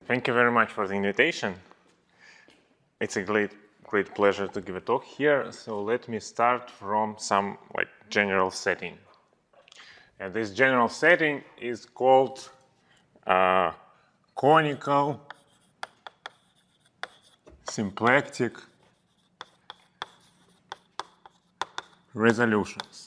Thank you very much for the invitation. It's a great pleasure to give a talk here. So let me start from some general setting. And this general setting is called conical symplectic resolutions.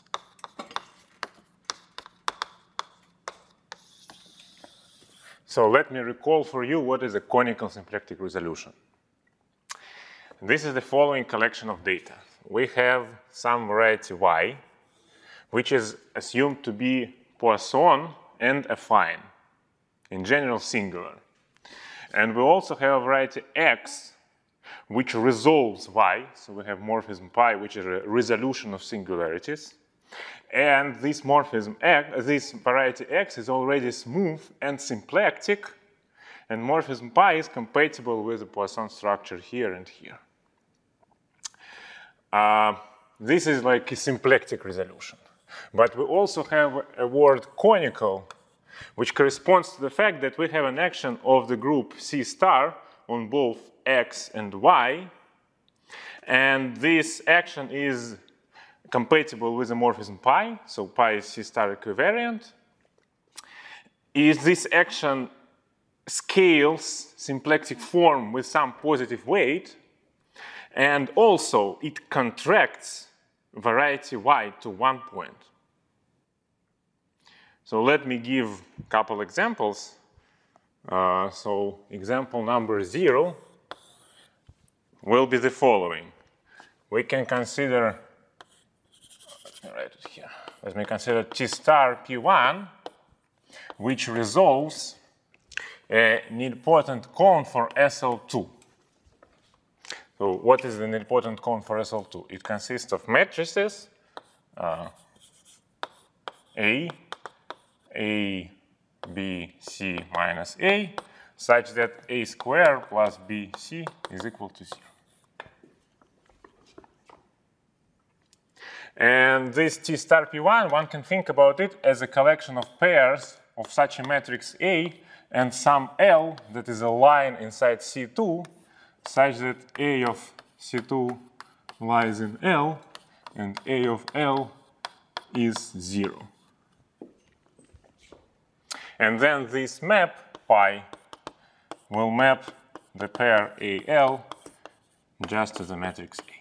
So let me recall for you what is a conical symplectic resolution. This is the following collection of data. We have some variety y, which is assumed to be Poisson and affine, in general singular. And we also have a variety x, which resolves y. So we have morphism pi, which is a resolution of singularities. And this morphism x, this variety x is already smooth and symplectic, and morphism pi is compatible with the Poisson structure here and here. This is like a symplectic resolution. But we also have a word conical, which corresponds to the fact that we have an action of the group C star on both x and y, and this action is compatible with the morphism pi, so pi is C star equivariant. Is this action scales symplectic form with some positive weight, and also it contracts variety y to one point. So let me give a couple examples. So example number 0 will be the following. We can consider, let me write it here. Let me consider T star P1, which resolves an nilpotent cone for SL2. So what is the nilpotent cone for SL2? It consists of matrices A, B, C minus A, such that A squared plus B, C is equal to 0. And this T star P1, one can think about it as a collection of pairs of such a matrix A and some L that is a line inside C2, such that A of C2 lies in L and A of L is 0. And then this map, pi, will map the pair AL just to the matrix A.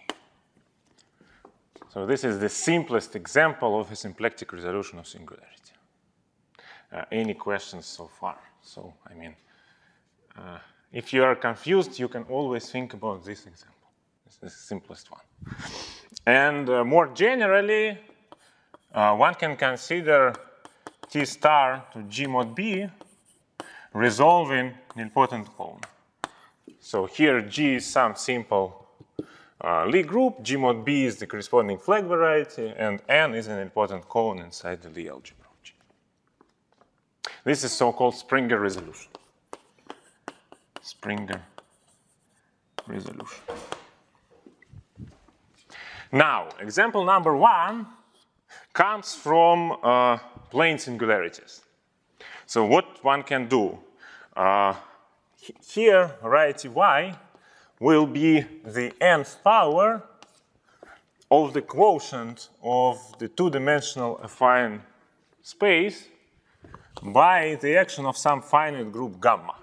So this is the simplest example of a symplectic resolution of singularity. Any questions so far? So, I mean, if you are confused, you can always think about this example. This is the simplest one. And more generally, one can consider T star to G mod B resolving nilpotent cone. So here G is some simple Lie group, G mod B is the corresponding flag variety, and N is an nilpotent cone inside the Lie algebra of G. This is so-called Springer resolution. Springer resolution. Now, example number 1 comes from plane singularities. So what one can do? Here, variety y will be the nth power of the quotient of the two-dimensional affine space by the action of some finite group gamma.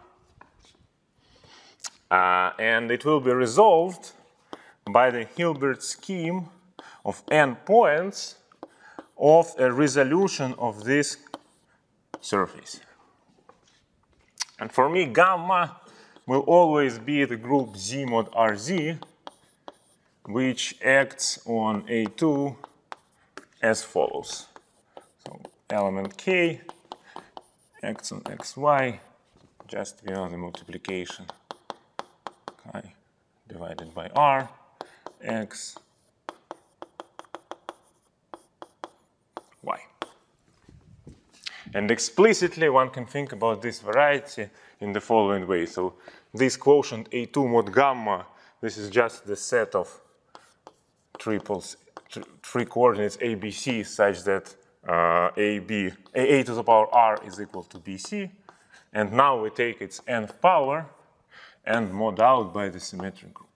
And it will be resolved by the Hilbert scheme of n points of a resolution of this surface. And for me, gamma will always be the group Z mod RZ, which acts on A2 as follows. So element K acts on XY just via the multiplication chi divided by R, X, Y. And explicitly, one can think about this variety in the following way. So this quotient A2 mod gamma, this is just the set of three coordinates ABC such that A to the power R is equal to BC. And now we take its nth power and mod out by the symmetric group.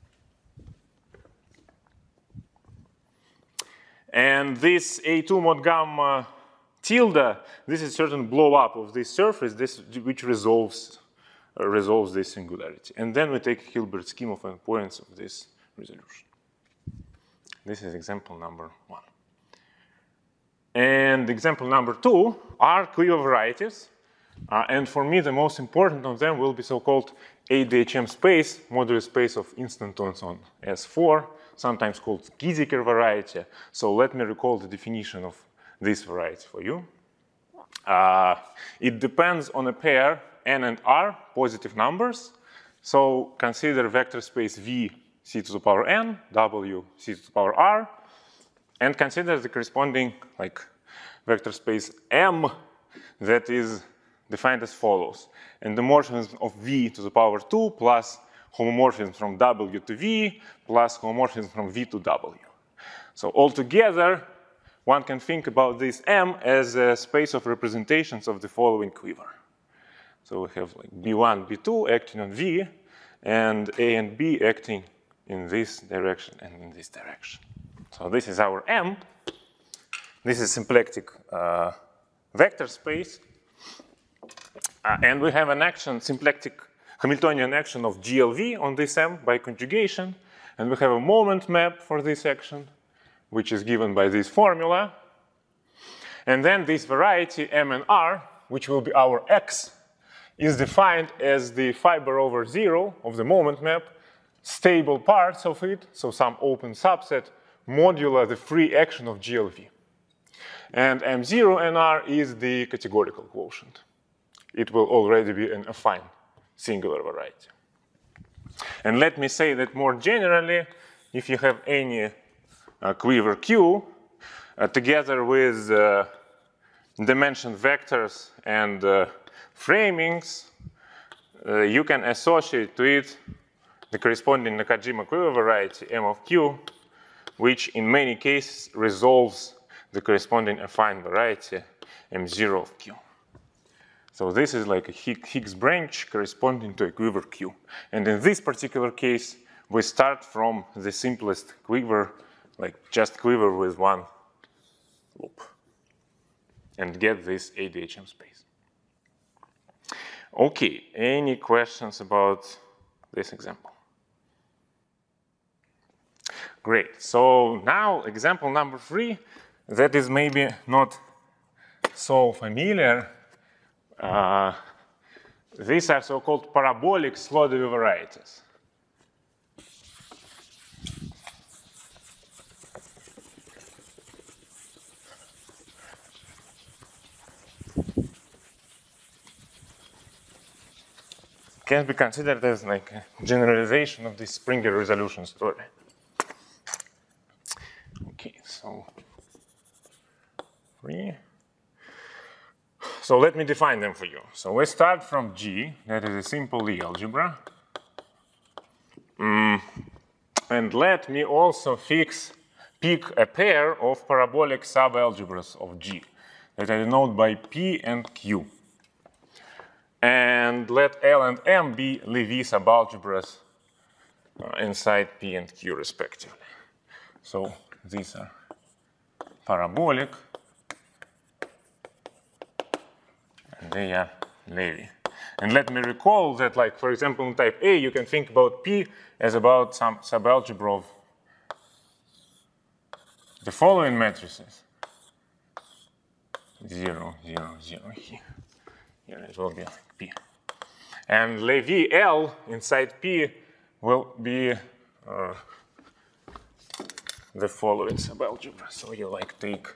And this A2 mod gamma tilde, this is certain blow up of this surface, which resolves this singularity. And then we take a Hilbert scheme of endpoints of this resolution. This is example number 1. And example number 2 are Quiver varieties. And for me, the most important of them will be so-called ADHM space, modular space of instantons on S4, sometimes called Giesiker variety. So let me recall the definition of this variety for you. It depends on a pair n and r, positive numbers. So consider vector space V c to the power n, W c to the power r, and consider the corresponding vector space M that is defined as follows. Endomorphism of V to the power 2 plus homomorphism from W to V plus homomorphism from V to W. So altogether, one can think about this M as a space of representations of the following quiver. So we have B1, B2 acting on V, and A and B acting in this direction and in this direction. So this is our M. This is symplectic vector space. And we have an action, symplectic Hamiltonian action of GLV on this M by conjugation. And we have a moment map for this action, which is given by this formula. And then this variety M and R, which will be our X, is defined as the fiber over 0 of the moment map, stable parts of it, so some open subset, modular the free action of GLV. And M0 and R is the categorical quotient. It will already be an affine singular variety. And let me say that more generally, if you have any quiver Q, together with dimension vectors and framings, you can associate to it the corresponding Nakajima quiver variety M of Q, which in many cases resolves the corresponding affine variety M0 of Q. So this is like a Higgs branch corresponding to a quiver Q. And in this particular case, we start from the simplest quiver, like just quiver with one loop, and get this ADHM space. Okay, any questions about this example? Great, so now example number 3, that is maybe not so familiar. These are so-called parabolic Slodevy varieties. Can be considered as like a generalization of the Springer resolution story. Okay, so 3. So let me define them for you. So we start from G, that is a simple Lie algebra. And let me also pick a pair of parabolic subalgebras of G that I denote by P and Q. And let L and M be Lévy subalgebras inside P and Q respectively. So these are parabolic, and they are Lévy. And let me recall that, like, for example, in type A, you can think about P as about some subalgebra of the following matrices. 0, 0, 0 here. Here it will be like P. And Lévy L inside P will be the following subalgebra. So you like take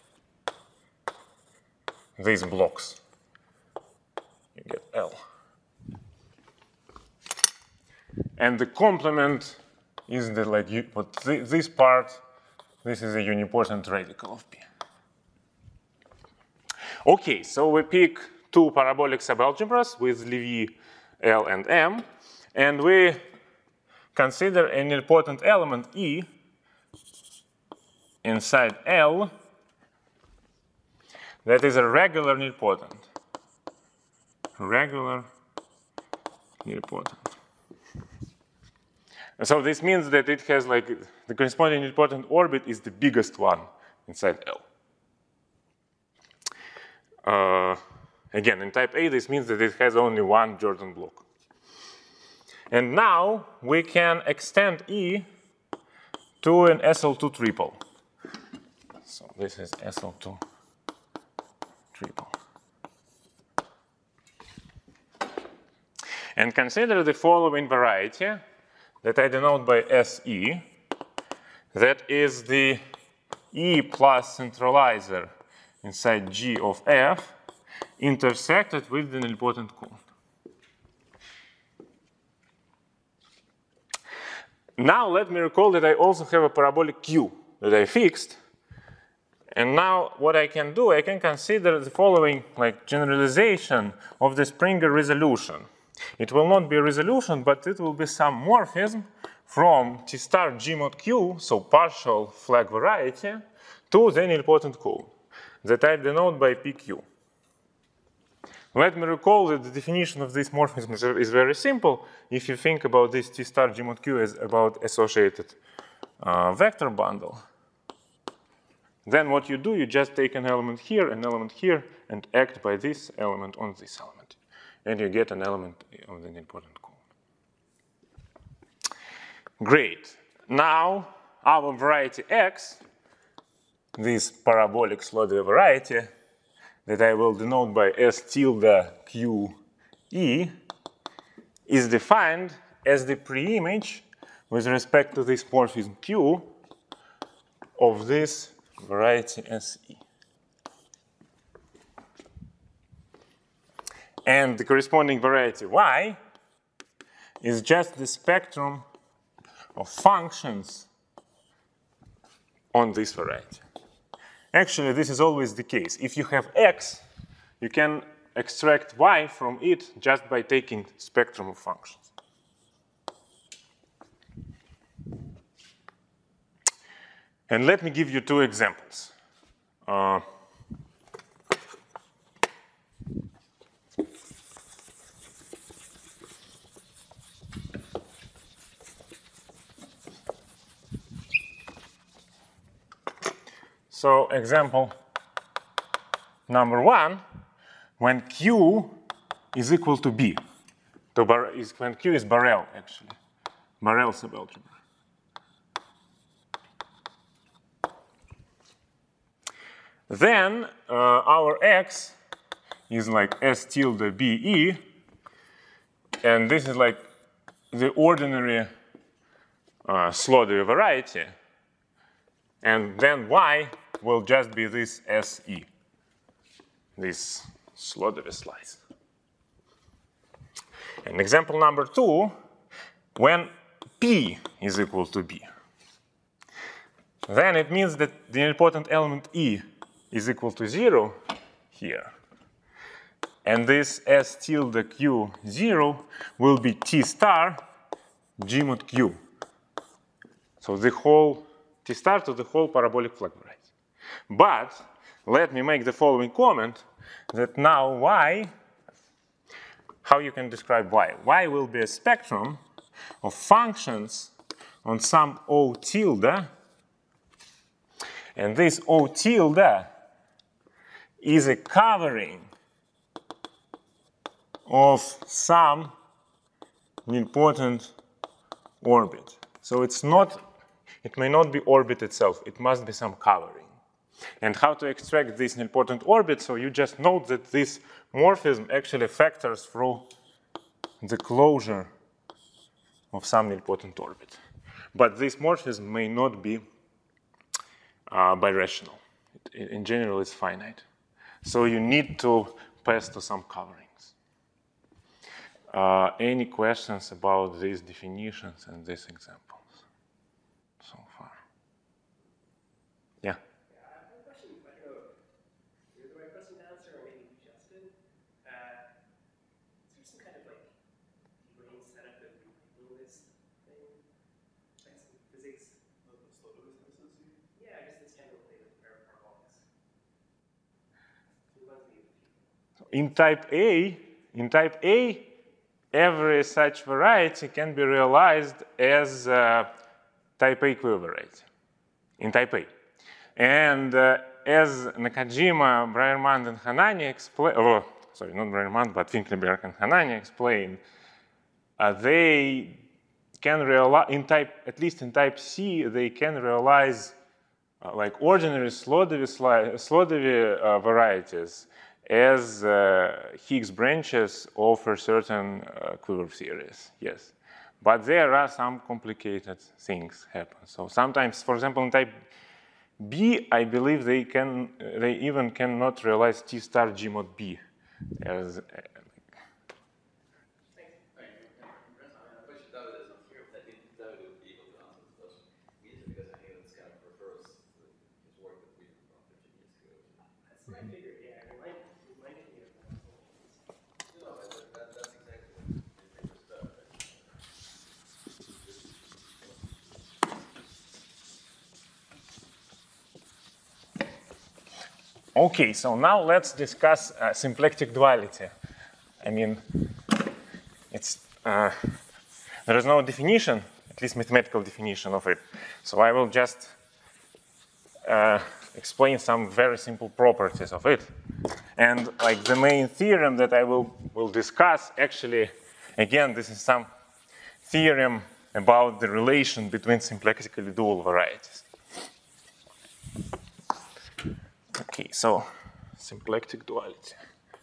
these blocks. You get L. And the complement is that this part, this is a unipotent radical of P. Okay, so we pick two parabolic subalgebras with Lévy L and M, and we consider an nilpotent element E inside L that is a regular nilpotent. regular nilpotent. So this means that it has like the corresponding nilpotent orbit is the biggest one inside L. Again, in type A, this means that it has only one Jordan block. And now we can extend E to an SL2 triple. So this is SL2 triple. And consider the following variety that I denote by SE. That is the E plus centralizer inside G of F intersected with the nilpotent cone. Now let me recall that I also have a parabolic Q that I fixed. And now what I can do, I can consider the following like generalization of the Springer resolution. It will not be a resolution, but it will be some morphism from T star G mod Q, so partial flag variety, to the nilpotent cone that I denote by PQ. Let me recall that the definition of this morphism is very simple. If you think about this T star G mod Q as about associated vector bundle, then what you do, you just take an element here, and act by this element on this element. And you get an element of the nilpotent cone. Great. Now, our variety X, this parabolic Sloddy variety, that I will denote by S tilde Q E, is defined as the preimage with respect to this morphism Q of this variety SE. And the corresponding variety Y is just the spectrum of functions on this variety. Actually, this is always the case. If you have X, you can extract Y from it just by taking spectrum of functions. And let me give you two examples. So example number one, when Q is equal to B, when Q is Borel, actually, Borel subalgebra. Then our X is like S tilde BE, and this is like the ordinary Sloddy variety, and then Y will just be this SE, this Sloddy slice. And example number two, when P is equal to B, then it means that the nilpotent element E is equal to 0 here. And this S tilde Q 0 will be T star G mod Q. So the whole T star to the whole parabolic flag variety. But let me make the following comment that now Y, how you can describe Y? Y will be a spectrum of functions on some O tilde, and this O tilde is a covering of some nilpotent orbit. So it's not, it may not be orbit itself, it must be some covering. And how to extract this nilpotent orbit? So you just note that this morphism actually factors through the closure of some nilpotent orbit. But this morphism may not be birational. In general, it's finite. So you need to pass to some coverings. Any questions about these definitions and these examples so far? Yeah? I have one question. I don't know if you're the right person to answer, or maybe Justin. Is there some kind of like debrain setup that we do this thing? Like some physics? Yeah, I guess it's kind of related to parabolics. In type A, in type A, every such variety can be realized as type A equivariate in type A. And as Nakajima, Breyermand, and Hanani explain, oh, sorry, not Breyermand, but Finkelberg and Hanani explain, they can realize, at least in type C, they can realize like ordinary Slodevy varieties as Higgs branches of a certain quiver series, yes. But there are some complicated things happen. So sometimes, for example, in type B, I believe they even cannot realize T star G mod B as Okay, so now let's discuss symplectic duality. I mean, there is no definition, at least mathematical definition of it. So I will just explain some very simple properties of it. And like the main theorem that I will discuss, actually, again, this is some theorem about the relation between symplectically dual varieties. Okay, so symplectic duality.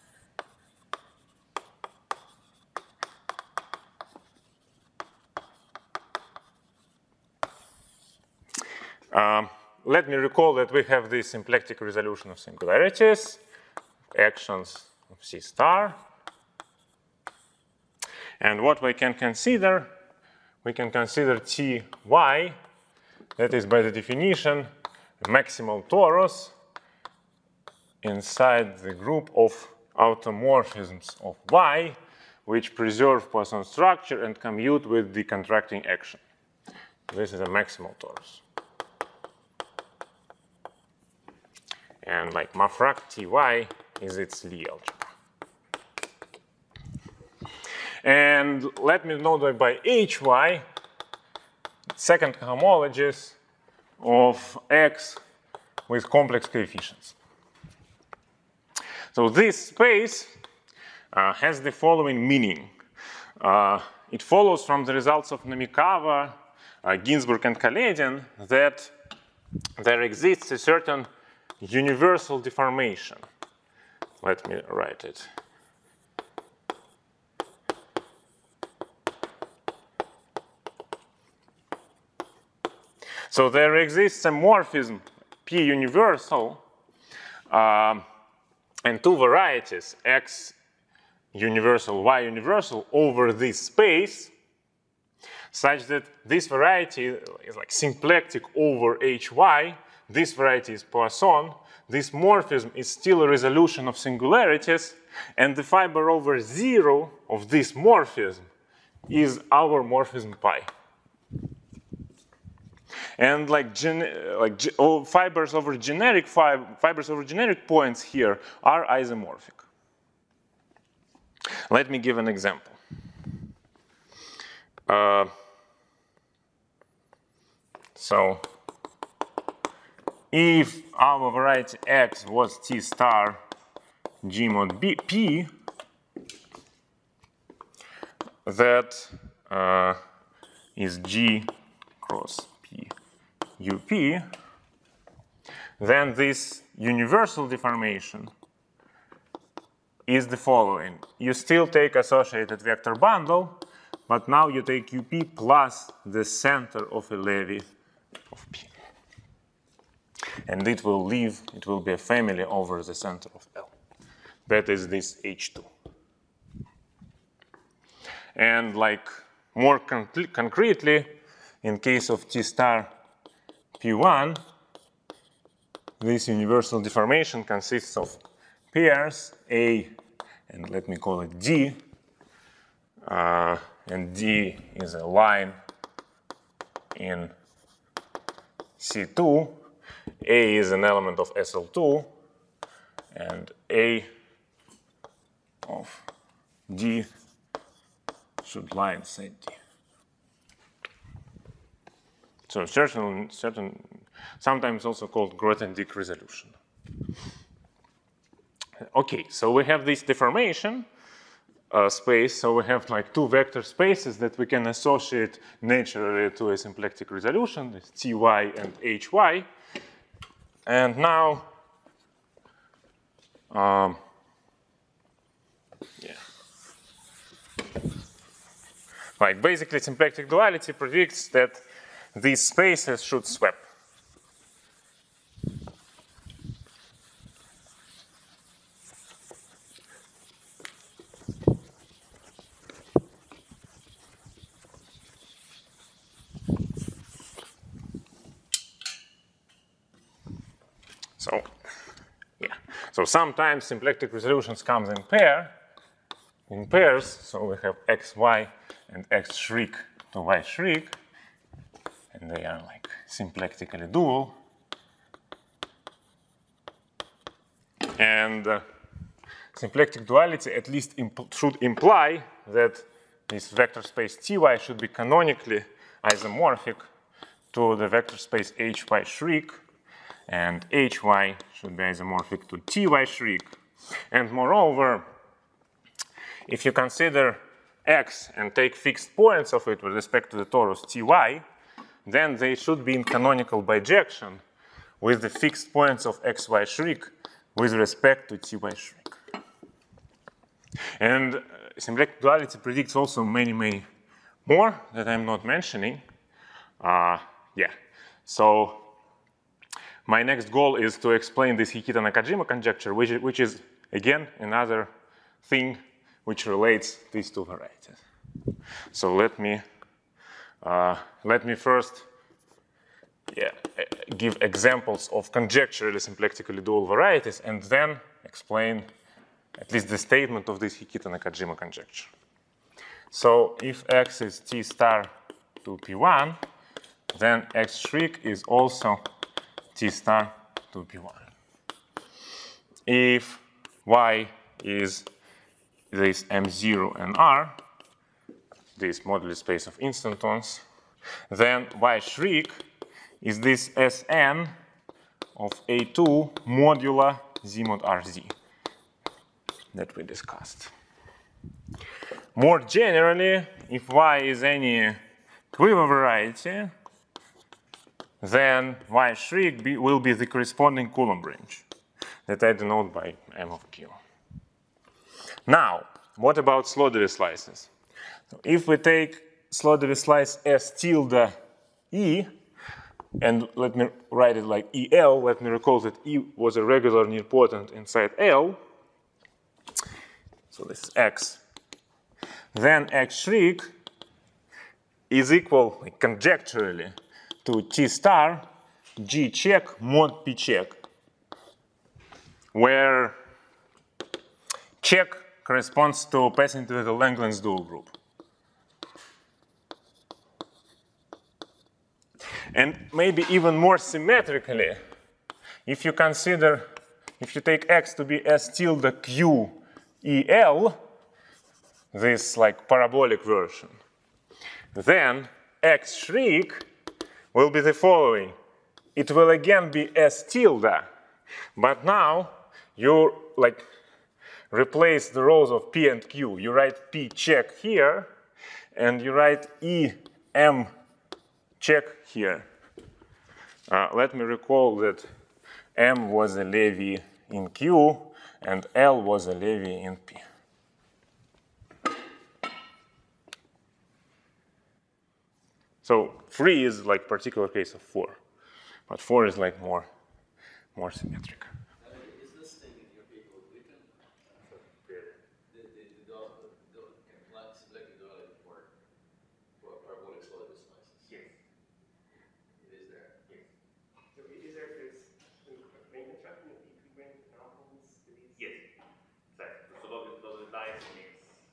Let me recall that we have this symplectic resolution of singularities, actions of C star. And what we can consider Ty, that is by the definition, a maximal torus inside the group of automorphisms of Y, which preserve Poisson structure and commute with the contracting action. This is a maximal torus. And like Mafrak Ty is its Lie algebra. And let me note that by Hy, second homologies of X with complex coefficients. So this space has the following meaning. It follows from the results of Namikawa, Ginsburg, and Kaledin that there exists a certain universal deformation. Let me write it. So there exists a morphism P universal and two varieties, X universal, Y universal, over this space, such that this variety is like symplectic over Hy. This variety is Poisson. This morphism is still a resolution of singularities, and the fiber over 0 of this morphism is our morphism pi. And fibers over generic points here are isomorphic. Let me give an example. So if our variety X was T star G mod P, that is G cross P UP, then this universal deformation is the following. You still take associated vector bundle, but now you take UP plus the center of a levy of P. And it will be a family over the center of L. That is this H2. And like more concretely, in case of T star P1, this universal deformation consists of pairs A, and let me call it D, and D is a line in C2, A is an element of SL2, and A of D should lie inside D. So certain, sometimes also called Grothendieck resolution. Okay, so we have this deformation space. So we have like two vector spaces that we can associate naturally to a symplectic resolution, this Ty and Hy. And now, like basically symplectic duality predicts that these spaces should swap. So, yeah. So sometimes symplectic resolutions comes in pairs. So we have xy and x shriek to y shriek, and they are like symplectically dual. And symplectic duality at least should imply that this vector space Ty should be canonically isomorphic to the vector space Hy shriek, and Hy should be isomorphic to Ty shriek. And moreover, if you consider X and take fixed points of it with respect to the torus Ty, then they should be in canonical bijection with the fixed points of Xy shriek with respect to Ty shriek. And symplectic duality predicts also many more that I'm not mentioning. Yeah, so my next goal is to explain this Hikita-Nakajima conjecture, which is, again, another thing which relates these two varieties. So let me first give examples of conjecturally symplectically dual varieties, and then explain at least the statement of this Hikita-Nakajima conjecture. So if X is T star to P1, then X shriek is also T star to P1. If Y is this M0 and R, this moduli space of instantons, then Y shriek is this Sn of A2 modular Z mod RZ that we discussed. More generally, if Y is any quiver variety, then Y shriek will be the corresponding Coulomb range that I denote by M of Q. Now, what about Sloddy slices? So if we take Sloddy slice S tilde E, and let me write it like EL, let me recall that E was a regular nilpotent inside L, so this is X, then X shriek is equal, like, conjecturally, to T star G check mod P check, where check corresponds to passing to the Langlands dual group. And maybe even more symmetrically, if you take X to be S tilde Q EL, this like parabolic version, then X shriek will be the following. It will again be S tilde, but now you like replace the rows of P and Q. You write P check here, and you write E M check here. Let me recall that M was a Levy in Q, and L was a Levy in P. So 3 is like particular case of 4, but 4 is like more symmetric. Is this thing in your paper written? The symplectic duality for parabolic Sloddy slices? Yes. It is there. Yes. So is there this main construction of equivalent compounds to these? Yes, exactly. So those dice means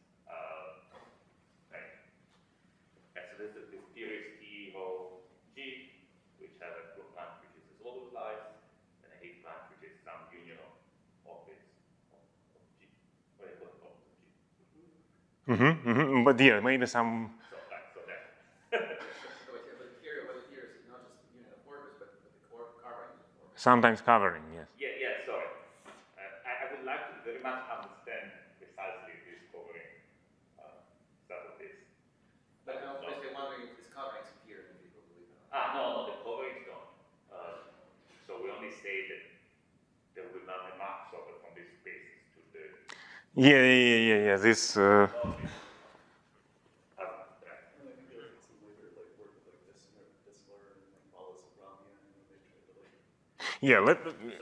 so this is this theory T of G, which has a group blank which is a Sloddy slice, and a Higgs blank which is some union of bits of G. What do you call it, of G? But yeah, maybe some. But here is not just the unit of workers, but the carbon unit of workers. Sometimes covering, yes. Yeah, sorry. I would like to very much understand precisely this covering stuff of this. But I'm basically wondering if this coverings appear in people, believe it or not. No, the coverings don't. So we only say that there will not be much sort of from these spaces to the. Yeah. This. Yeah, let.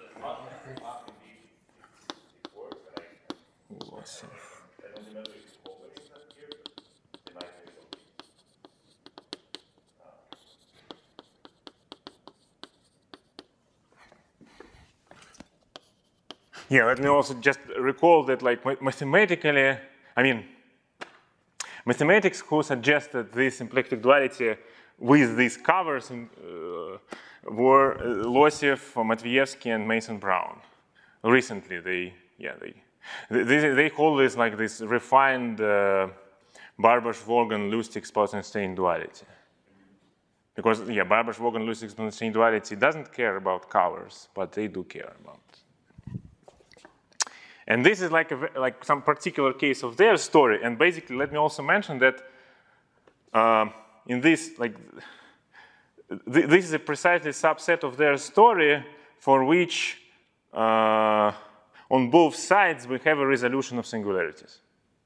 Yeah, let me also just recall that, like, mathematically, mathematics who suggested this symplectic duality with these covers were Lossev, Matveevsky, and Mason Brown. Recently, they call this like this refined Barbosh-Vaughan Lustig-Speltenstein duality. Because Barbosh-Vaughan Lustig-Speltenstein duality doesn't care about covers, but they do care about. And this is like some particular case of their story. And basically, let me also mention that in this, this is a precisely subset of their story for which on both sides we have a resolution of singularities.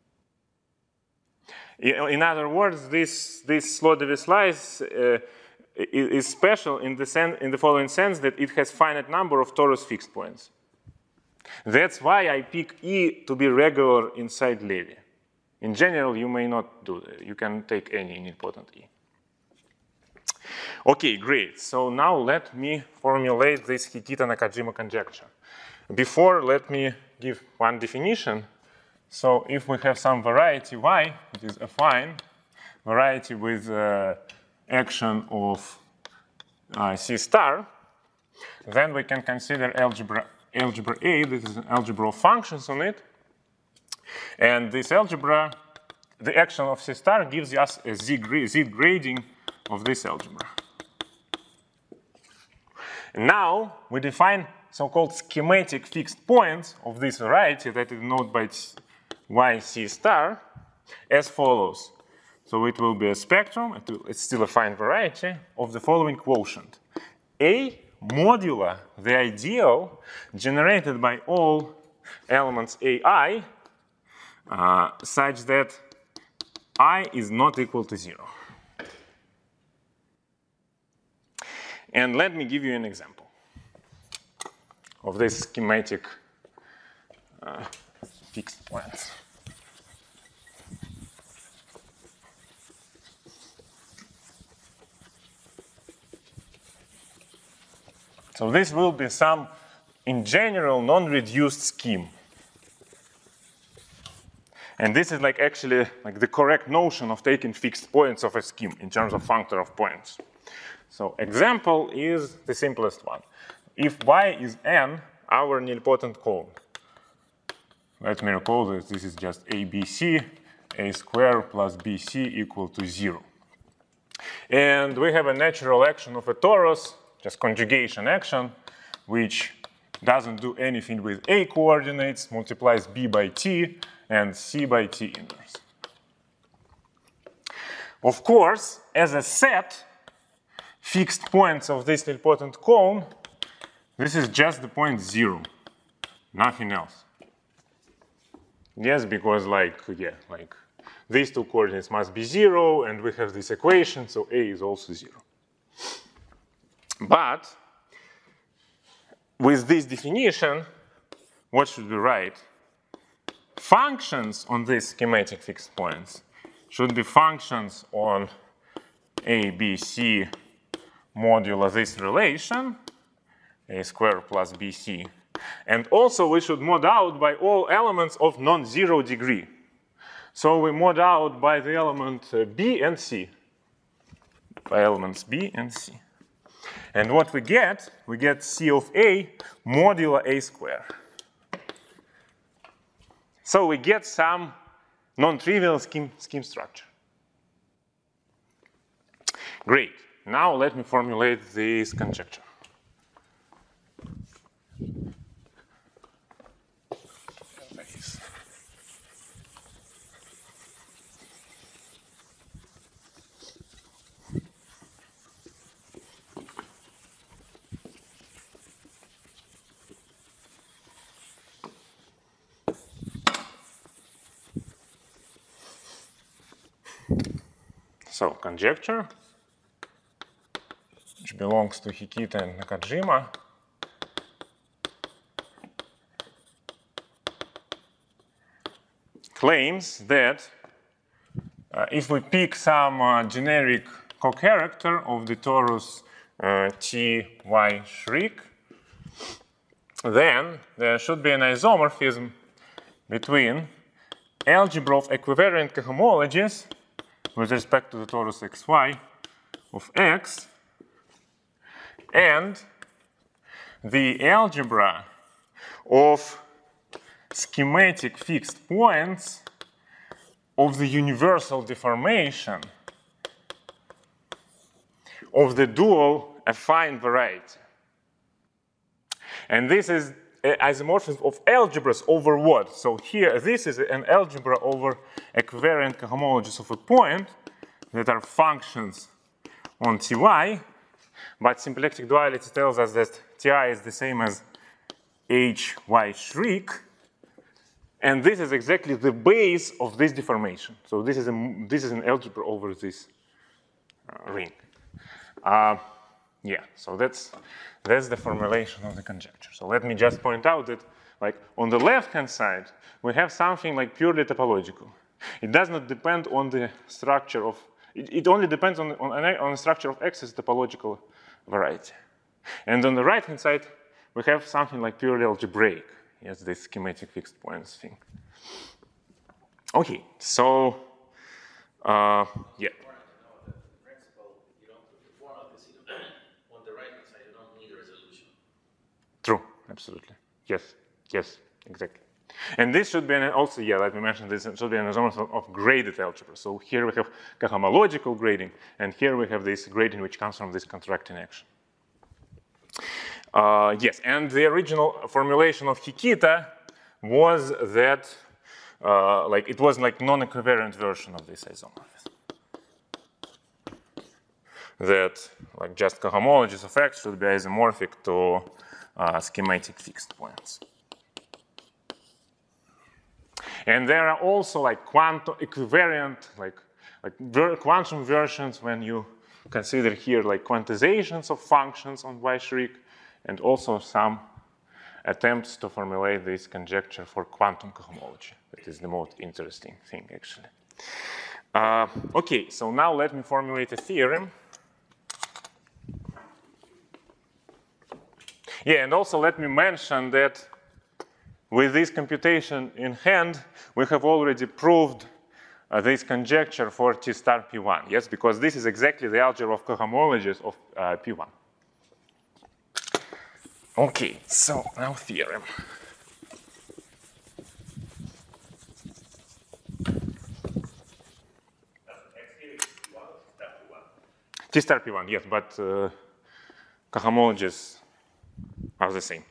In other words, this Slodevy slice is special in the following sense that it has finite number of torus fixed points. That's why I pick E to be regular inside Levy. In general, you may not do that. You can take any nilpotent E. Okay, great. So now let me formulate this Hikita-Nakajima conjecture. Before, let me give one definition. So if we have some variety Y, it is affine variety with action of C star, then we can consider algebra A. This is an algebra of functions on it. And this algebra, the action of C star gives us a Z grading of this algebra. And now we define so-called schematic fixed points of this variety that is denoted by Y C star as follows. So it will be a spectrum, it's still a fine variety, of the following quotient. A modulo the ideal generated by all elements AI such that I is not equal to 0. And let me give you an example of this schematic fixed points. So this will be some, in general, non-reduced scheme. And this is like actually like the correct notion of taking fixed points of a scheme in terms of functor of points. So example is the simplest one. If Y is n, our nilpotent cone. Let me recall that this is just ABC, A square plus BC equal to 0. And we have a natural action of a torus, just conjugation action, which doesn't do anything with A coordinates, multiplies B by T and C by T inverse. Of course, as a set, fixed points of this nilpotent cone, this is just the point 0, nothing else. Yes, because these two coordinates must be 0, and we have this equation, so A is also 0. But with this definition, what should we write? Functions on these schematic fixed points should be functions on A, B, C modulo this relation, A square plus BC. And also we should mod out by all elements of non-zero degree. So we mod out by the element B and C, by elements B and C. And what we get C of A modulo A square. So we get some non-trivial scheme structure. Great. Now let me formulate this conjecture. So, conjecture, which belongs to Hikita and Nakajima, claims that if we pick some generic co-character of the torus Ty Schrick, then there should be an isomorphism between algebra of equivariant cohomologies with respect to the torus xy of X and the algebra of schematic fixed points of the universal deformation of the dual affine variety. And this is isomorphism of algebras over what? So here, this is an algebra over equivariant cohomologies of a point that are functions on Ty, but symplectic duality tells us that Ti is the same as Hy Schrick, and this is exactly the base of this deformation. So this is an algebra over this ring. Yeah, so that's the formulation of the conjecture. So let me just point out that, like, on the left-hand side, we have something like purely topological. It does not depend on the structure of, it only depends on the structure of X as topological variety. And on the right-hand side, we have something like purely algebraic. Yes, this schematic fixed points thing. Okay, so, yeah. True, absolutely. Yes, yes, exactly. And this should be also, yeah, let me mention this, it should be an isomorphism of graded algebra. So here we have cohomological grading, and here we have this grading which comes from this contracting action. Yes, and the original formulation of Hikita was that, like, it was like non-equivariant version of this isomorphism. That, like, just cohomologies of X should be isomorphic to schematic fixed points. And there are also like quantum equivariant, like quantum versions when you consider here like quantizations of functions on Y-Schrick, and also some attempts to formulate this conjecture for quantum cohomology. That is the most interesting thing, actually. Okay, so now let me formulate a theorem. Yeah, and also let me mention that with this computation in hand, we have already proved this conjecture for T star P1. Yes, because this is exactly the algebra of cohomologies of P1. Okay, so now theorem. T star P1, yes, but cohomologies are the same.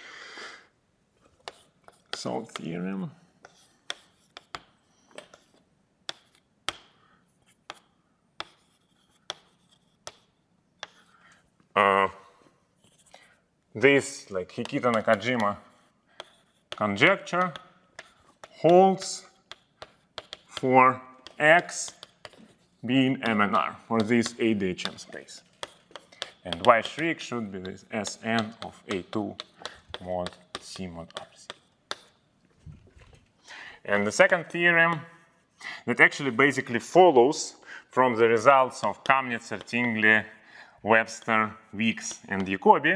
So theorem. This, like Hikita-Nakajima conjecture, holds for X being MNR, for this ADHM space. And Y-Schrick should be this Sn of A2 mod C mod RC. And the second theorem that actually basically follows from the results of Kamnitzer, Tingley, Webster, Weeks, and Jacobi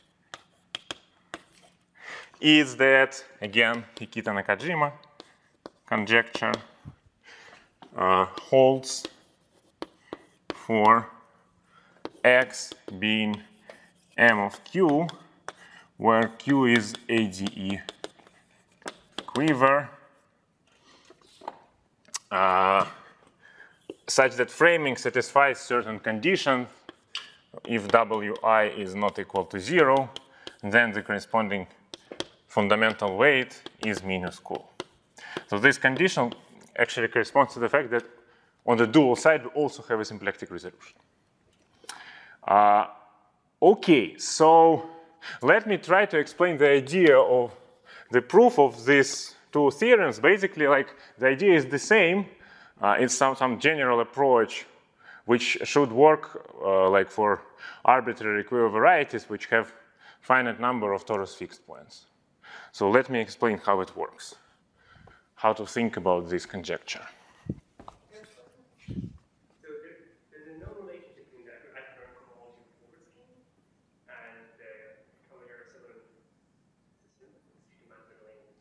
is that, again, Hikita-Nakajima conjecture holds for X being M of Q, where Q is ADE quiver such that framing satisfies certain condition. If Wi is not equal to 0, then the corresponding fundamental weight is minuscule. So this condition actually corresponds to the fact that on the dual side we also have a symplectic resolution. Okay, so let me try to explain the idea of the proof of these two theorems. Basically, like, the idea is the same. It's some general approach which should work like for arbitrary equivarieties which have finite number of torus fixed points. So let me explain how it works, how to think about this conjecture. So there's a known relationship between the recurrent cohomology forward scheme and the Cavalier Sylvan system, schematic language.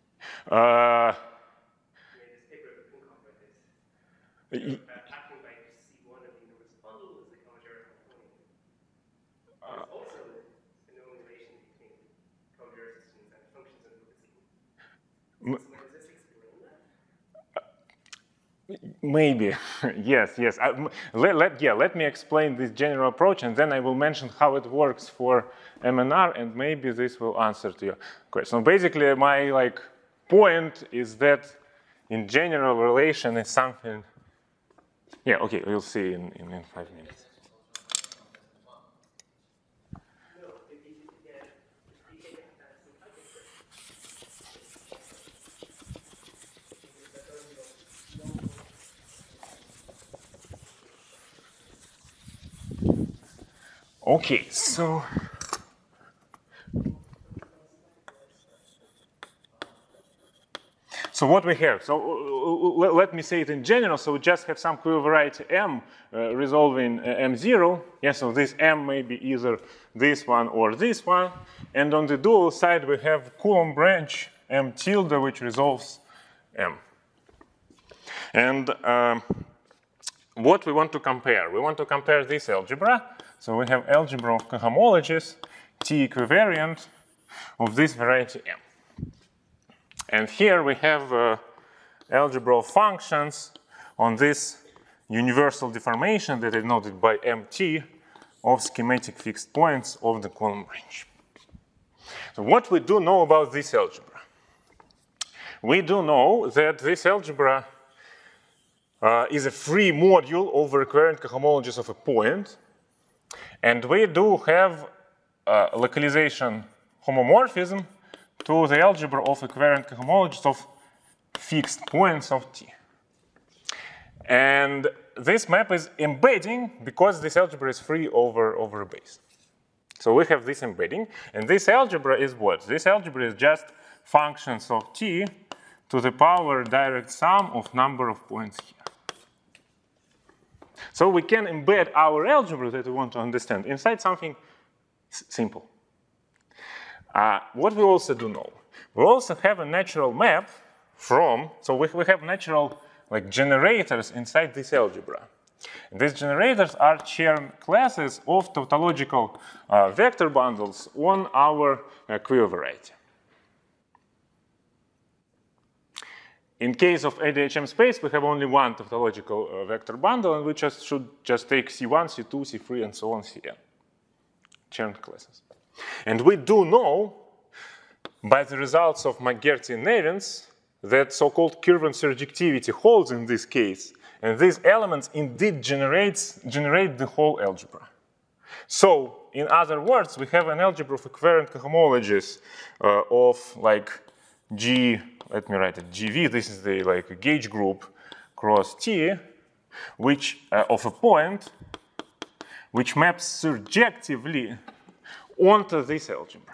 This paper of the Kunkov read this. Acting by C1 of the universe bundle is the Cavalier component. There's also a known relation between Cavalier systems and functions of the scheme. So does this explain that? Maybe, yes. Let me explain this general approach, and then I will mention how it works for MNR, and maybe this will answer to your question. So basically, my point is that in general, relation is something. Yeah, okay, we'll see in 5 minutes. Okay, so what we have, so let me say it in general, so we just have some equivariety M resolving M0. Yeah, so this M may be either this one or this one. And on the dual side, we have Coulomb branch M tilde, which resolves M. And what we want to compare? We want to compare this algebra. So we have algebra of cohomologies, T equivariant of this variety M. And here we have algebra of functions on this universal deformation that is noted by MT of schematic fixed points of the Coulomb range. So what we do know about this algebra? We do know that this algebra is a free module over equivalent cohomologies of a point. And we do have localization homomorphism to the algebra of equivalent cohomologies of fixed points of T. And this map is embedding because this algebra is free over a base. So we have this embedding, and this algebra is what? This algebra is just functions of T to the power direct sum of number of points here. So we can embed our algebra that we want to understand inside something simple. What we also do know, we also have a natural map from, so we have natural generators inside this algebra. And these generators are Chern classes of tautological vector bundles on our equivariety. In case of ADHM space, we have only one tautological vector bundle, and we should just take C1, C2, C3, and so on, Cn. Chern classes. And we do know, by the results of McGarty and Nevins, that so-called Kirwan surjectivity holds in this case, and these elements indeed generate the whole algebra. So, in other words, we have an algebra of equivalent cohomologies of G. Let me write it. GV. This is the gauge group cross T, which of a point, which maps surjectively onto this algebra.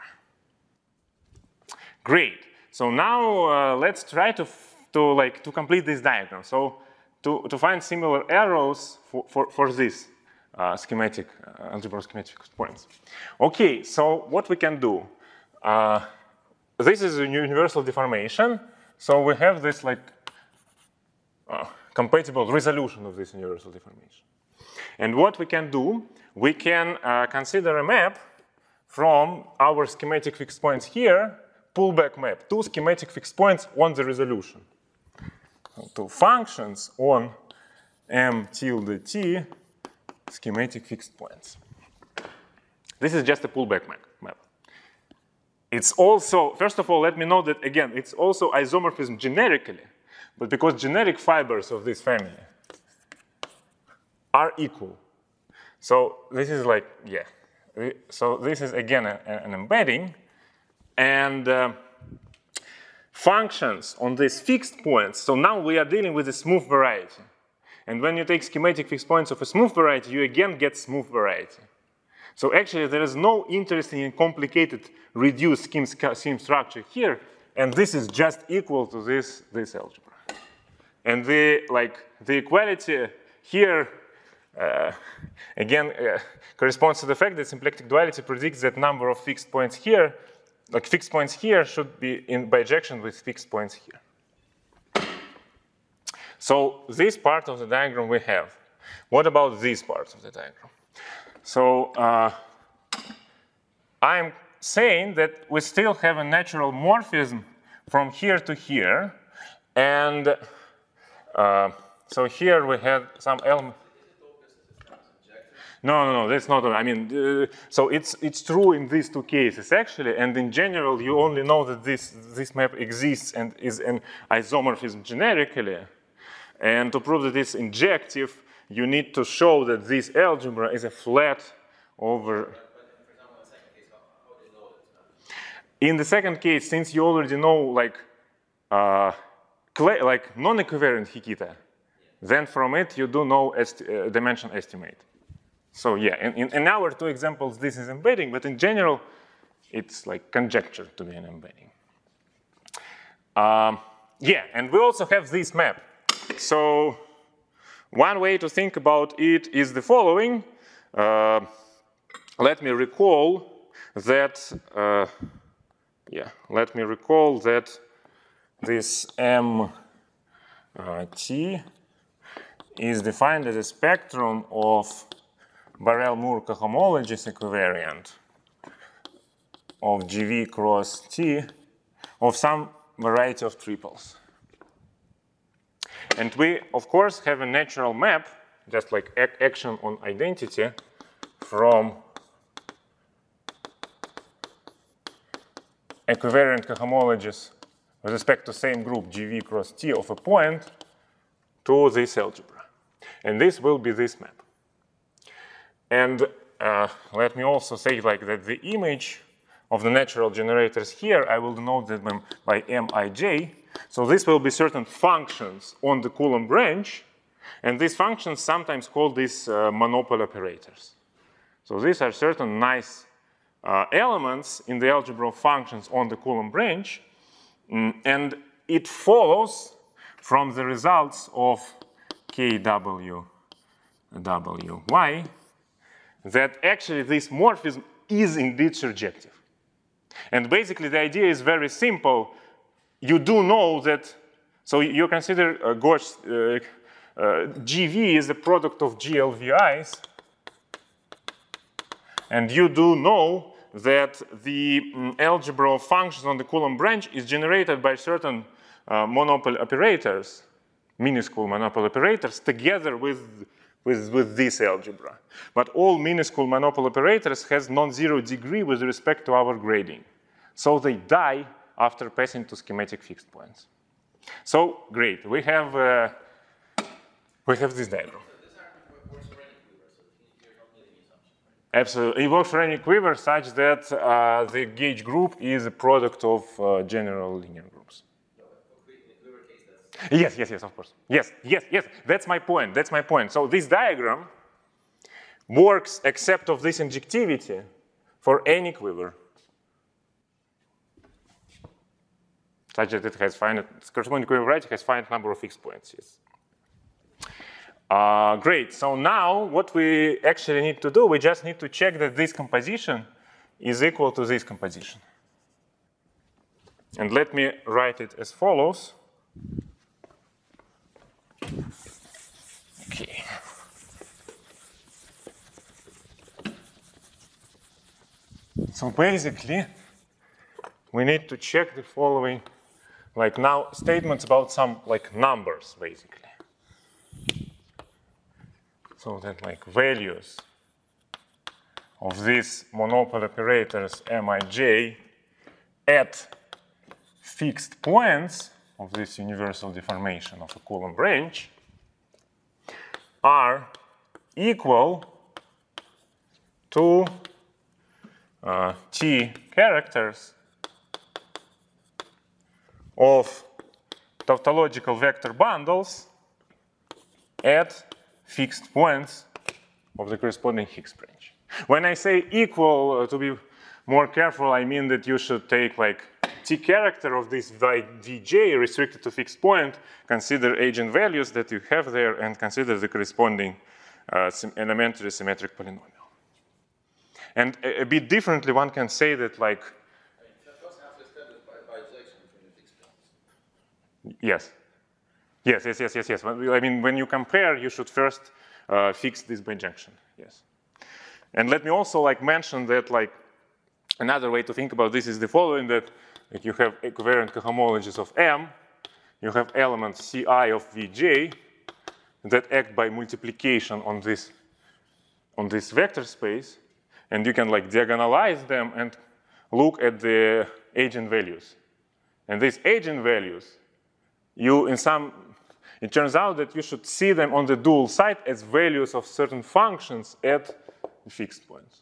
Great. So now let's try to complete this diagram. So to find similar arrows for this schematic algebra schematic points. Okay. So what we can do? This is a universal deformation. So we have this compatible resolution of this universal deformation. And what we can do? We can consider a map from our schematic fixed points here, pullback map to schematic fixed points on the resolution. to functions on M tilde T schematic fixed points. This is just a pullback map. It's also, first of all, let me note that again, it's also isomorphism generically, but because generic fibers of this family are equal. So this is like, yeah. So this is again an embedding, and functions on these fixed points. So now we are dealing with a smooth variety. And when you take schematic fixed points of a smooth variety, you again get smooth variety. So actually, there is no interesting and complicated reduced scheme structure here, and this is just equal to this algebra. And the equality here again corresponds to the fact that symplectic duality predicts that number of fixed points here, like fixed points here, should be in bijection with fixed points here. So this part of the diagram we have. What about this part of the diagram? So I'm saying that we still have a natural morphism from here to here, and so here we had some element. No, that's not. I mean, so it's true in these two cases actually, and in general, you only know that this map exists and is an isomorphism generically, and to prove that it's injective, you need to show that this algebra is a flat over. In the second case, since you already know like non-equivariant Hikita, then from it you do know dimension estimate. So yeah, in our two examples, this is embedding, but in general, it's like conjecture to be an embedding. Yeah, and we also have this map. So one way to think about it is the following. Let me recall that. Let me recall that this M T is defined as a spectrum of Borel-Moore cohomologies equivariant of GV cross T of some variety of triples. And we, of course, have a natural map, just like action on identity, from equivariant cohomologies with respect to same group GV cross T of a point to this algebra. And this will be this map. And let me also say like that the image of the natural generators here, I will denote them by Mij. So this will be certain functions on the Coulomb branch, and these functions sometimes call these monopole operators. So these are certain nice elements in the algebra of functions on the Coulomb branch, and it follows from the results of KWY that actually this morphism is indeed surjective. And basically the idea is very simple. You do know that, so you consider GV is a product of GLVIs, and you do know that the algebra of functions on the Coulomb branch is generated by certain monopole operators, minuscule monopole operators, together with this algebra. But all minuscule monopole operators has non-zero degree with respect to our grading. So they die after passing to schematic fixed points. So great, we have this diagram. Absolutely, it works for any quiver such that the gauge group is a product of general linear groups. Yes, of course. Yes, that's my point. So this diagram works except of this injectivity for any quiver, such that it has finite, corresponding quiver variety has finite number of fixed points. Yes. Great. So now what we actually need to do, we just need to check that this composition is equal to this composition. And let me write it as follows. Okay. So basically, we need to check the following like now statements about some like numbers basically. So that like values of these monopoly operators Mij at fixed points of this universal deformation of a Coulomb range are equal to T characters of tautological vector bundles at fixed points of the corresponding Higgs branch. When I say equal, to be more careful, I mean that you should take like T character of this Vj restricted to fixed point, consider eigenvalues that you have there, and consider the corresponding elementary symmetric polynomial. And a bit differently, one can say that like, First have to establish bijection between the fixed points. yes. Yes. I mean, when you compare, you should first fix this bijection, yes. And let me also like mention that like another way to think about this is the following, that you have equivariant cohomologies of M, you have elements Ci of Vj that act by multiplication on this vector space, and you can like diagonalize them and look at the eigenvalues. And these eigenvalues, it turns out that you should see them on the dual side as values of certain functions at fixed points.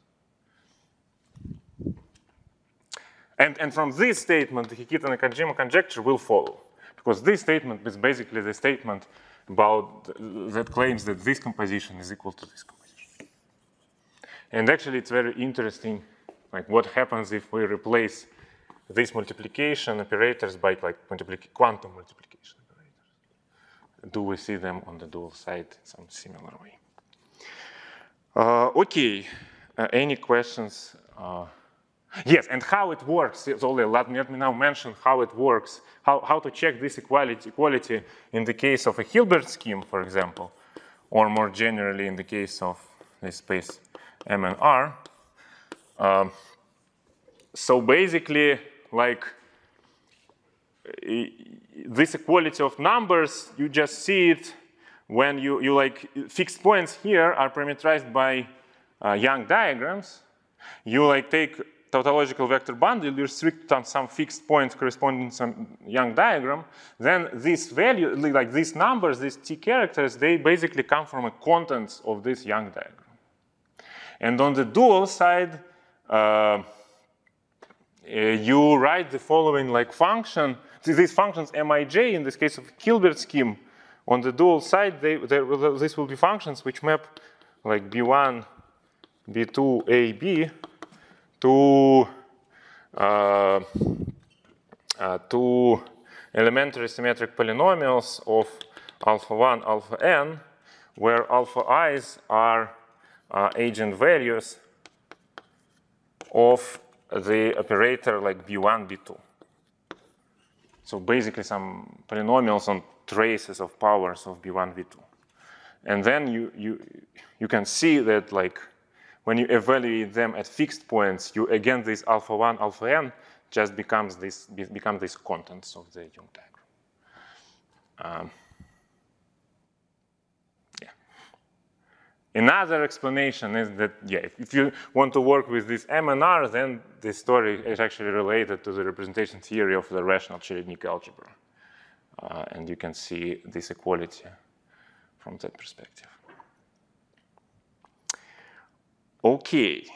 And from this statement, the Hikita-Nakajima conjecture will follow, because this statement is basically the statement that claims that this composition is equal to this composition. And actually, it's very interesting, like what happens if we replace these multiplication operators by like quantum multiplication operators. Do we see them on the dual side in some similar way? Okay, any questions? Yes, and how it works. So let me now mention how it works, how to check this equality in the case of a Hilbert scheme, for example, or more generally in the case of the space M and R. So basically, like this equality of numbers, you just see it when you like fixed points here are parameterized by Young diagrams. You like take tautological vector bundle, you restrict on some fixed point corresponding to some Young diagram, then this value, like these numbers, these T characters, they basically come from a contents of this Young diagram. And on the dual side, you write the following like function. These functions Mij, in this case of Hilbert scheme, on the dual side, this will be functions which map like B1, B2, AB to elementary symmetric polynomials of alpha 1, alpha n, where alpha i's are eigenvalues of the operator like B1, B2. So basically some polynomials on traces of powers of B1, B2. And then you can see that like when you evaluate them at fixed points, again this alpha 1, alpha n just become these contents of the Young diagram. Another explanation is that, if you want to work with this M and R, then this story is actually related to the representation theory of the rational Cherednik algebra. And you can see this equality from that perspective. Okay,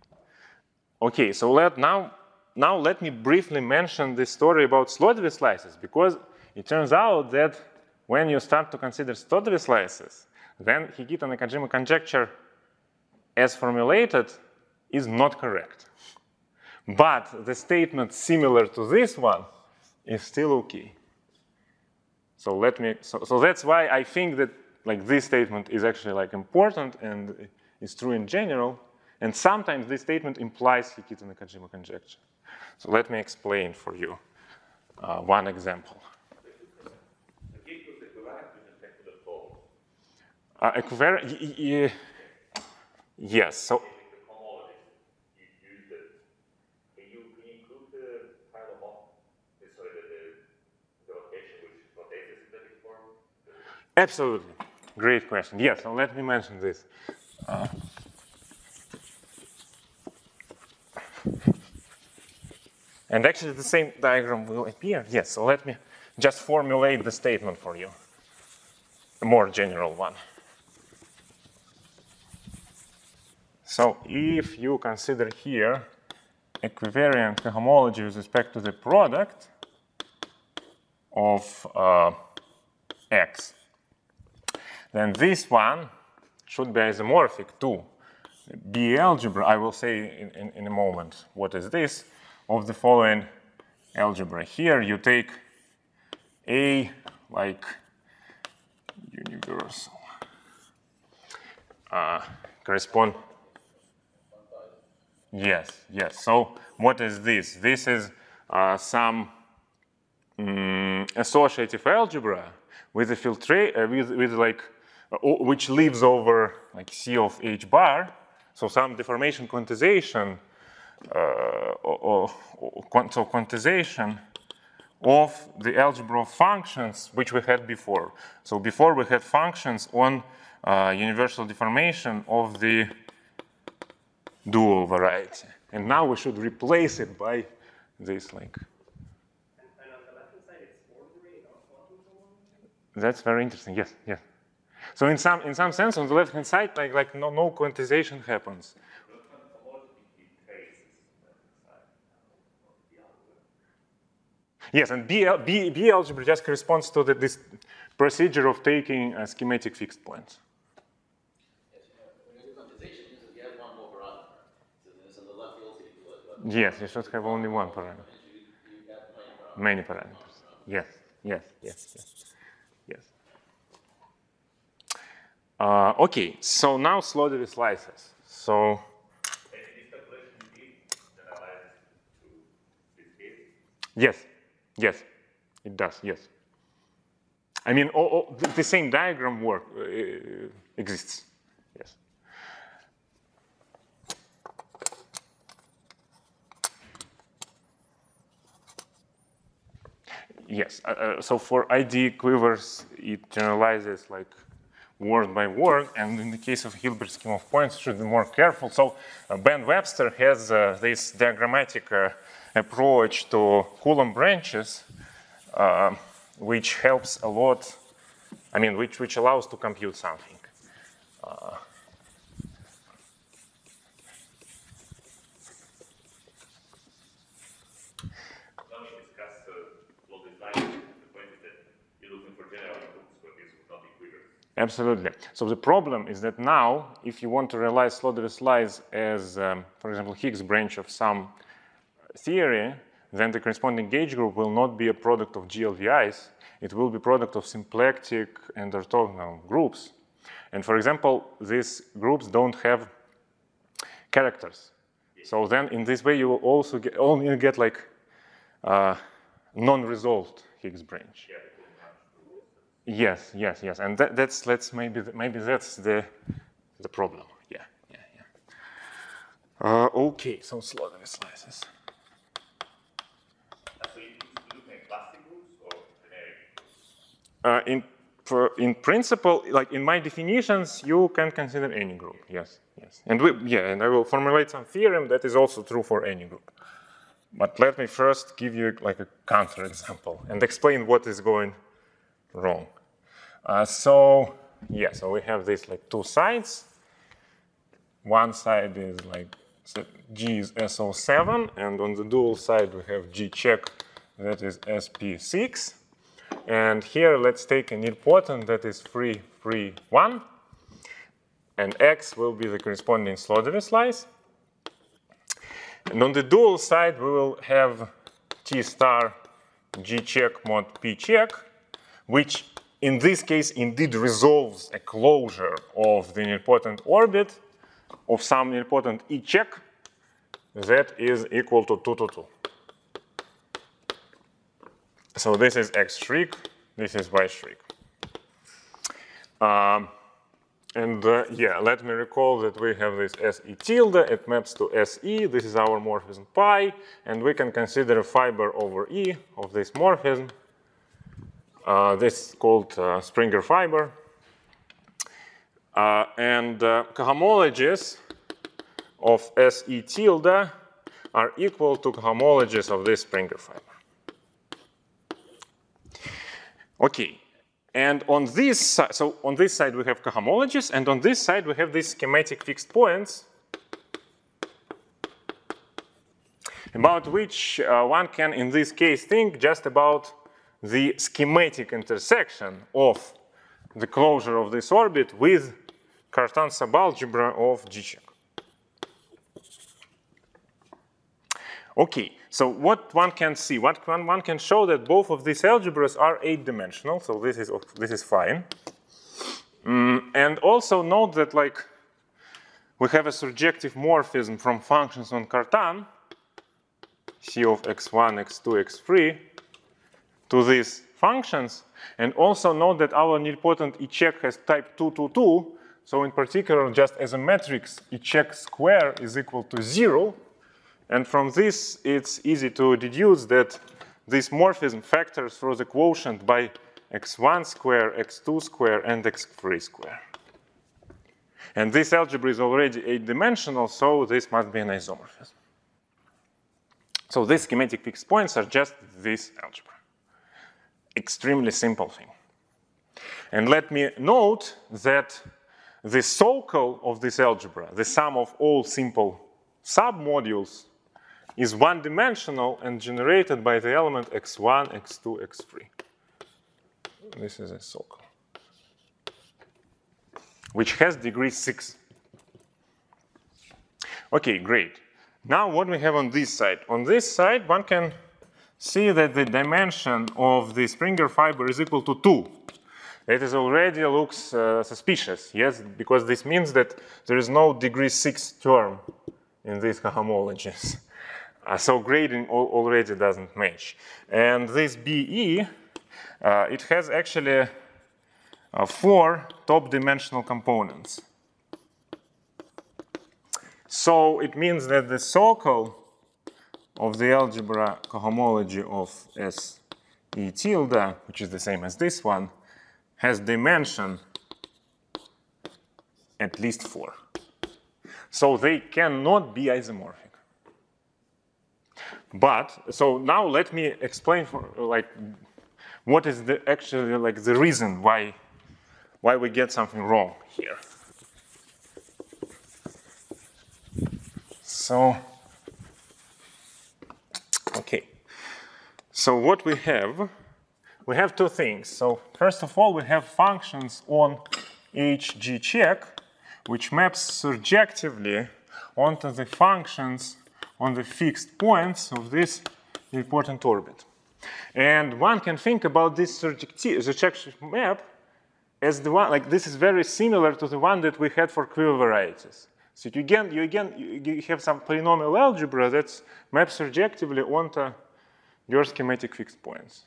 so now let me briefly mention this story about Slodvig slices, because it turns out that when you start to consider Slodvig slices, then Hikita-Nakajima conjecture as formulated is not correct. But the statement similar to this one is still okay. So that's why I think that like this statement is actually like important and is true in general. And sometimes this statement implies Hikita-Nakajima conjecture. So let me explain for you one example. Yes. So. Absolutely. Great question. Yes, so let me mention this. And actually the same diagram will appear. Yes, so let me just formulate the statement for you, a more general one. So if you consider here equivariant cohomology with respect to the product of X, then this one should be isomorphic to B algebra. I will say in a moment what is this, of the following algebra. Here you take A like universal, correspond. Yes, yes. So what is this? This is some associative algebra with a with like which lives over like C of H bar. So some deformation quantization, so quantization of the algebra of functions which we had before. So before we had functions on universal deformation of the dual variety. And now we should replace it by this like. And on the left-hand side, it's ordinary, not quantum homology? That's very interesting, yes, yes. So in some sense, on the left-hand side, like no quantization happens. Yes, and B algebra just corresponds to this procedure of taking schematic fixed points. Yes, you should have only one parameter. Many parameters. Yes, yes, yes, yes, yes. Okay, so now Slodevy slices. So. Yes, yes, it does. Yes. I mean, the same diagram exists. Yes. Yes, so for ID quivers, it generalizes like word by word, and in the case of Hilbert scheme of points, should be more careful. So Ben Webster has this diagrammatic approach to Coulomb branches, which helps a lot, I mean, which allows to compute something. Absolutely. So the problem is that now, if you want to realize Slodevy slice as, for example, Higgs branch of some theory, then the corresponding gauge group will not be a product of GLVIs. It will be product of symplectic and orthogonal groups. And for example, these groups don't have characters. So then in this way, you will also only get like non-resolved Higgs branch. Yes, yes, yes, and that's maybe that's the problem. Yeah, yeah, yeah. Okay, so Slodevy slices. So you look at plastic groups or generic? In principle, like in my definitions, you can consider any group. Yes, yes, and and I will formulate some theorem that is also true for any group. But let me first give you like a counterexample and explain what is going wrong. So we have this like two sides. One side is like G is SO7, and on the dual side we have G check that is SP6. And here let's take a nilpotent that is 3, 3, 1, and X will be the corresponding Slodevy slice. And on the dual side we will have T star G check mod P check, which in this case indeed resolves a closure of the nilpotent orbit of some nilpotent E check that is equal to 2 to 2. So this is X shriek, this is Y shriek. Let me recall that we have this SE tilde, it maps to SE, this is our morphism pi, and we can consider a fiber over E of this morphism This is called Springer fiber. And cohomologies of SE tilde are equal to cohomologies of this Springer fiber. Okay, and on this side, so on this side we have cohomologies, and on this side we have these schematic fixed points about which one can, in this case, think just about the schematic intersection of the closure of this orbit with Cartan subalgebra of G-check. Okay, so what one can see, one can show that both of these algebras are 8-dimensional, so this is fine. And also note that like we have a surjective morphism from functions on Cartan, C of x1, x2, x3, to these functions, and also note that our nilpotent E-check has type 2, 2, 2. So in particular, just as a matrix, E-check square is equal to 0. And from this, it's easy to deduce that this morphism factors through the quotient by x1 square, x2 square, and x3 square. And this algebra is already 8-dimensional, so this must be an isomorphism. So these schematic fixed points are just this algebra. Extremely simple thing. And let me note that the SOCAL of this algebra, the sum of all simple submodules, is 1-dimensional and generated by the element x1, x2, x3. This is a SOCAL, which has degree 6. Okay, great. Now what we have on this side? On this side, one can see that the dimension of the Springer fiber is equal to 2. It is already looks suspicious, yes, because this means that there is no degree 6 term in these cohomologies. So grading already doesn't match. And this BE, it has actually 4 top-dimensional components. So it means that the SOCAL of the algebra cohomology of SE tilde, which is the same as this one, has dimension at least 4. So they cannot be isomorphic. But, so now let me explain what is actually the reason why we get something wrong here. So, okay. So what we have 2 things. So first of all, we have functions on HG check, which maps surjectively onto the functions on the fixed points of this important orbit. And one can think about this surjective map as the one, like this is very similar to the one that we had for quiver varieties. So you have some polynomial algebra that's mapped surjectively onto your schematic fixed points.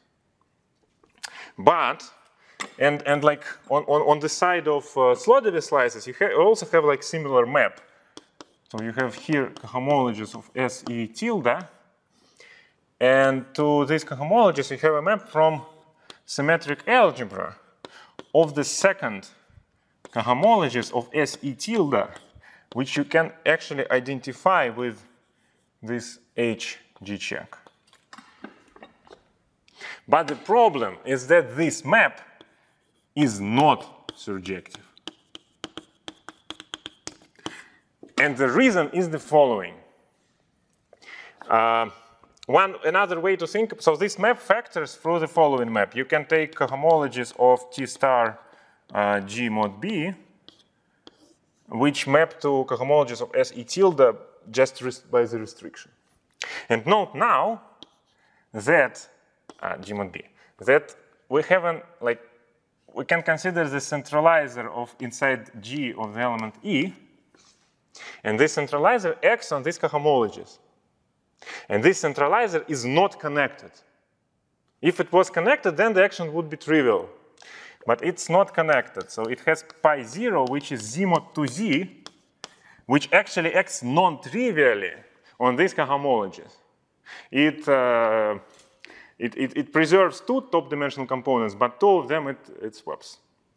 But, and like on the side of Slodevy slices, you also have like similar map. So you have here cohomologies of SE tilde, and to these cohomologies you have a map from symmetric algebra of the second cohomologies of SE tilde, which you can actually identify with this HG check. But the problem is that this map is not surjective. And the reason is the following. Another way to think, so this map factors through the following map. You can take cohomologies of T star G mod B, which map to cohomologies of SE tilde just by the restriction. And note now that G mod B, that we haven't, like, we can consider the centralizer of inside G of the element E, and this centralizer acts on these cohomologies. And this centralizer is not connected. If it was connected, then the action would be trivial. But it's not connected, so it has pi 0, which is Z mod 2Z, which actually acts non-trivially on these cohomologies. it preserves two top-dimensional components, but two of them it swaps.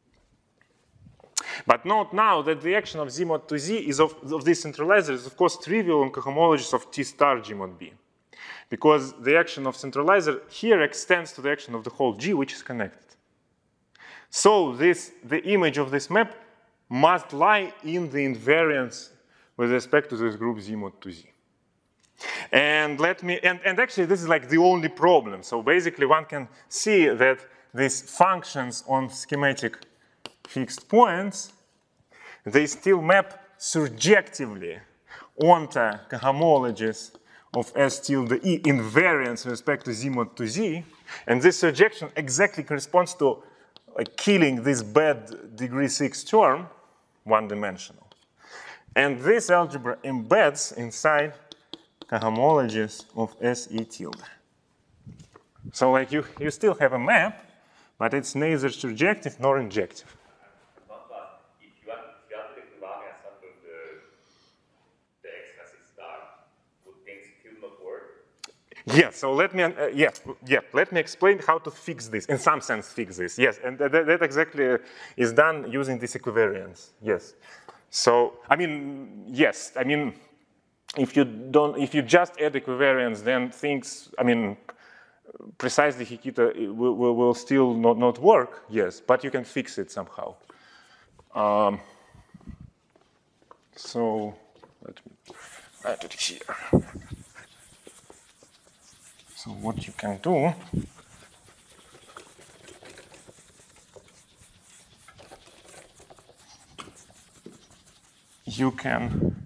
But note now that the action of Z mod to Z is of this centralizer is of course trivial on cohomologies of T star G mod B. Because the action of centralizer here extends to the action of the whole G, which is connected. So the image of this map must lie in the invariance with respect to this group Z mod to Z. And actually this is like the only problem. So basically one can see that these functions on schematic fixed points, they still map surjectively onto cohomologies of S tilde E invariance with respect to Z mod to Z. And this surjection exactly corresponds to like killing this bad degree 6 term, one-dimensional. And this algebra embeds inside cohomologies of S E tilde. So like you still have a map, but it's neither surjective nor injective. If you have the equivariance under the X has a star, would things still not work? Yeah, so let me explain how to fix this, in some sense fix this. Yes, and that exactly is done using this equivariance. Yes. So, I mean, yes, I mean, if you just add equivariance, then things, I mean, precisely Hikita will still not work, yes, but you can fix it somehow. So let me write it here. So what you can do, you can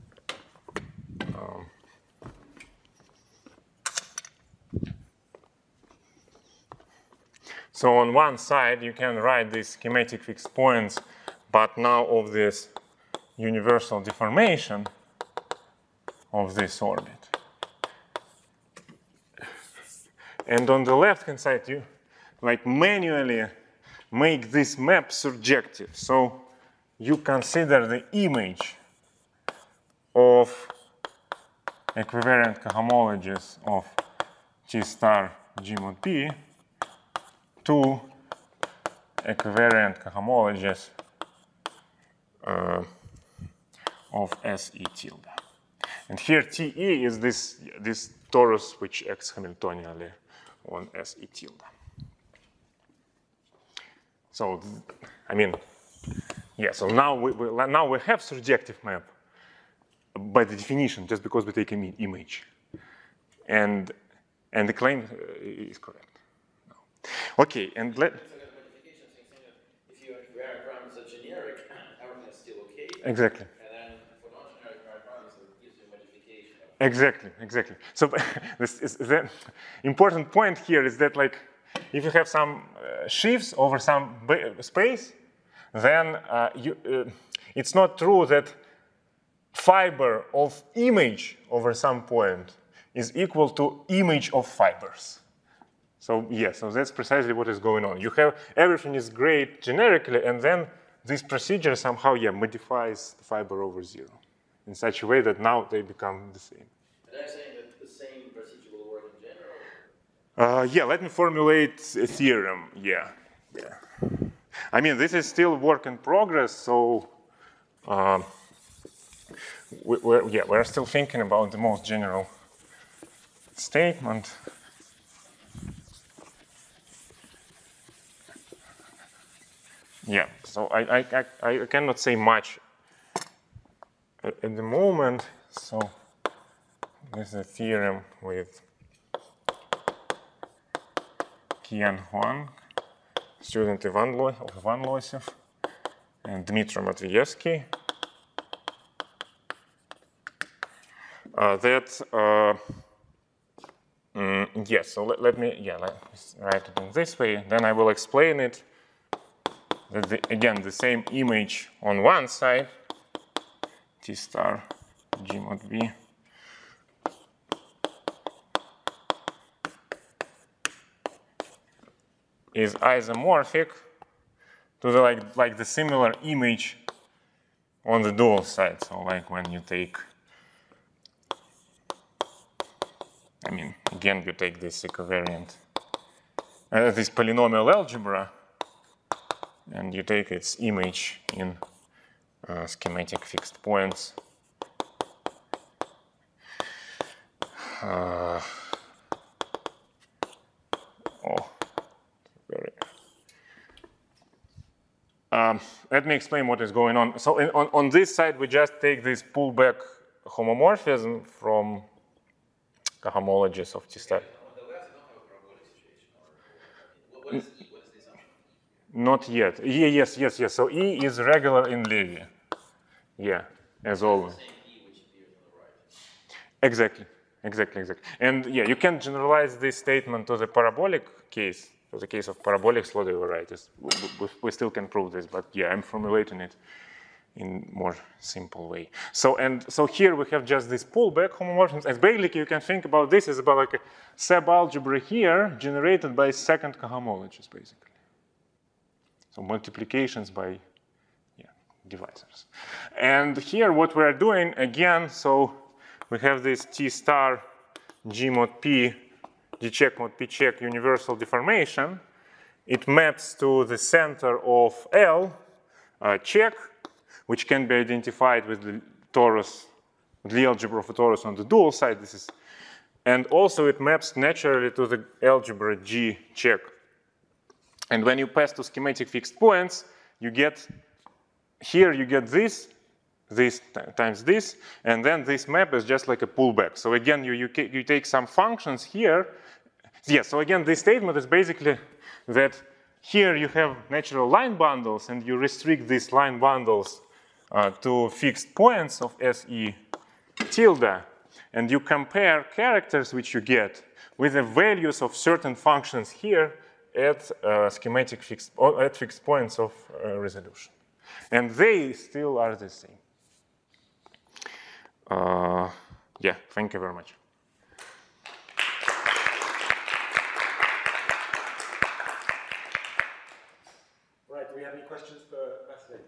so on one side, you can write these schematic fixed points, but now of this universal deformation of this orbit. And on the left-hand side, you like manually make this map surjective. So you consider the image of equivariant cohomologies of T star G mod P to equivariant cohomologies of S E tilde. And here TE is this torus which acts Hamiltonianly on S E tilde. So, I mean, yeah, so now we have surjective map by the definition, just because we take an image. And the claim is correct. Okay, and let. If your parameters are generic, everything is still okay. Exactly. And then for non-generic parameters, it gives you a modification. Exactly. So the important point here is that, like, if you have some sheaves over some space, then it's not true that fiber of image over some point is equal to image of fibers. So yes, so that's precisely what is going on. You have everything is great generically, and then this procedure somehow modifies the fiber over zero in such a way that now they become the same. And I'm saying that the same procedure will work in general? Yeah, let me formulate a theorem. Yeah. I mean, this is still work in progress, so we're still thinking about the most general statement. Yeah, so I cannot say much at the moment. So this is a theorem with Kian Huang, student of Ivan Losev, and Dmitry Matveyevsky. Yes, so let me write it in this way. Then I will explain it. That again, the same image on one side, T star G mod B, is isomorphic to the like the similar image on the dual side. So like when you take, I mean, again, you take this equivariant this polynomial algebra, and you take its image in schematic fixed points. Let me explain what is going on. So on this side, we just take this pullback homomorphism from cohomologies of T star. On the left, you don't have a parabolic situation. What is E? What is this option? Not yet. Yes. So E is regular in Levy. Yeah, as always. Same E which appears on the right. Exactly. And yeah, you can generalize this statement to the parabolic case, to the case of parabolic Slodel varieties. We still can prove this, but yeah, I'm formulating it in more simple way. So here we have just this pullback homomorphisms. As basically you can think about this as about like a subalgebra here generated by second cohomologies, basically. So multiplications by divisors. And here what we're doing again, so we have this T star G mod P, G check mod P check universal deformation. It maps to the center of L check, which can be identified with the torus, with the algebra of a torus on the dual side. And also it maps naturally to the algebra G check. And when you pass to schematic fixed points, you get here you get this times this, and then this map is just like a pullback. So again, you take some functions here. Yes, so again, this statement is basically that here you have natural line bundles, and you restrict these line bundles to fixed points of SE tilde, and you compare characters which you get with the values of certain functions here at schematic fixed points of resolution. And they still are the same. Yeah, thank you very much. Right, do we have any questions for Vasily?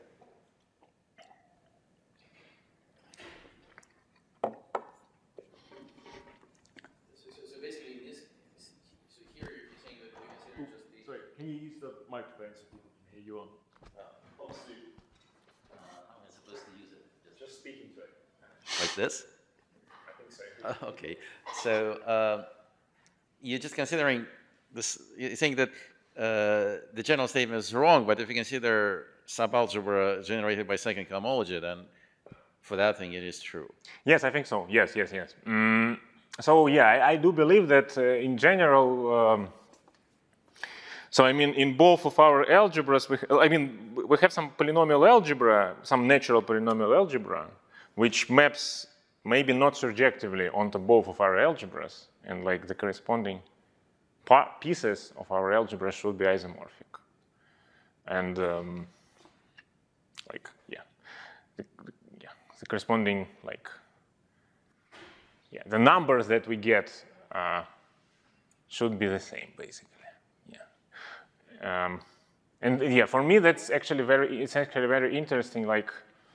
So basically, so here you're saying that we consider just these. Sorry, can you use the microphone so people can hear you on? Obviously, How am I supposed to use it? just speaking to it. Like this? I think so. Okay. So you're just considering this. You think that the general statement is wrong, but if you consider subalgebra generated by second cohomology, then for that thing it is true. Yes, I think so. Yes. So yeah, I do believe that in general. So I mean, in both of our algebras, we have some polynomial algebra, some natural polynomial algebra, which maps maybe not surjectively onto both of our algebras, and like the corresponding pieces of our algebra should be isomorphic. And the corresponding the numbers that we get should be the same, basically. And yeah, for me that's actually very interesting. Like,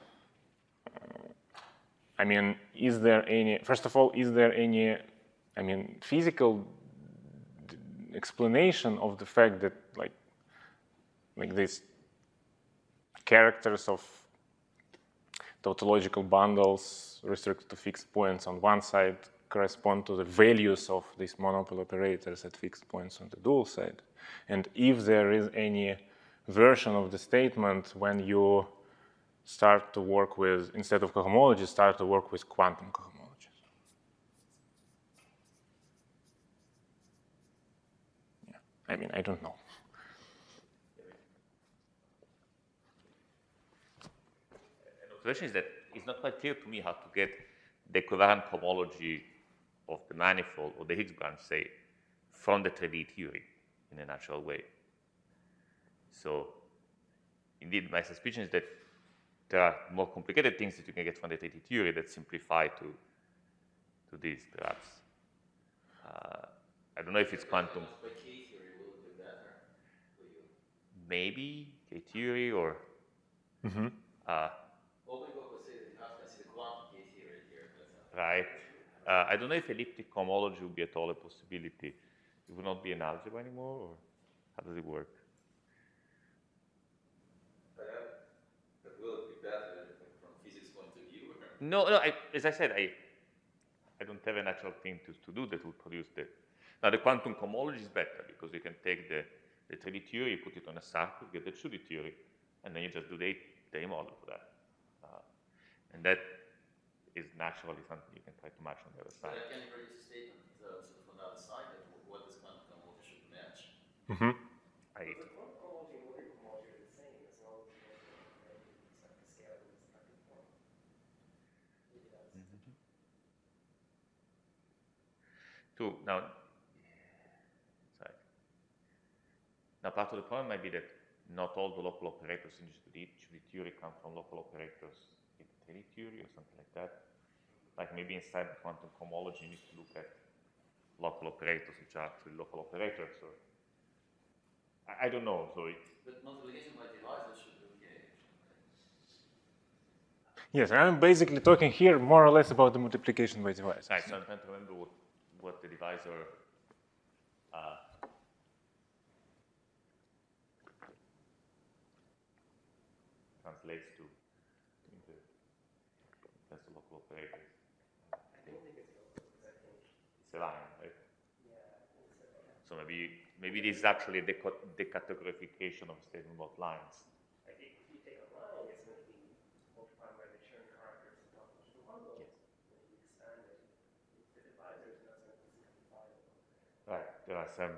I mean, is there any? First of all, is there any? I mean, physical explanation of the fact that like these characters of tautological bundles restricted to fixed points on one side correspond to the values of these monopole operators at fixed points on the dual side? And if there is any version of the statement when you start to work with, instead of cohomologies, start to work with quantum cohomologies. Yeah, I mean, I don't know. An observation is that it's not quite clear to me how to get the equivalent cohomology of the manifold or the Higgs branch, say, from the 3D theory in a natural way. So, indeed, my suspicion is that there are more complicated things that you can get from the 3D theory that simplify to this, perhaps. I don't know if it's quantum. But K theory will do better for you. Maybe K theory or. Open Book would say that you have to consider quantum K theory here. But, Right. I don't know if elliptic cohomology would be at all a possibility. It would not be an algebra anymore? Or? How does it work? But will it be better from physics point of view? No, as I said, I don't have a natural thing to do that will produce the. Now the quantum cohomology is better because you can take the 3D theory, put it on a circle, get the 2D theory, and then you just do the model for that. And that is naturally something you can try to match on the other side. But can you produce a statement sort of on the other side that what this quantum cohomology should match? Mm-hmm. The quantum cohomology and local cohomology are the same as long as you make the scale in this type of form. Maybe that's Now part of the problem might be that not all the local operators in the theory come from local operators in the 3D theory or something like that. Like maybe inside the quantum cohomology you need to look at local operators which are actually local operators. So I don't know. So but multiplication by divisors should be okay. Yes, I'm basically talking here more or less about the multiplication by divisors. right, so I'm trying to remember what the divisor translates to in the local operators. I don't think it's local because I think It's a line, right? yeah. So maybe this is actually a decategorification of a statement about lines. Like if you take a line, it's going to be multiplied by the Chern characters and topological bundle. Yes. When you expand it, the divisor is not going to simplify it. Right. There are some.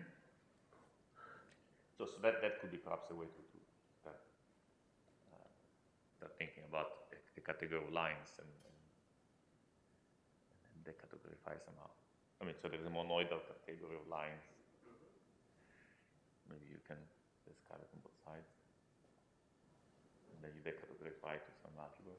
so that could be perhaps a way to start thinking about the category of lines and decategorify somehow. I mean, so there's a monoidal category of lines. Maybe you can discard it on both sides. And then you decategorify to some algebra.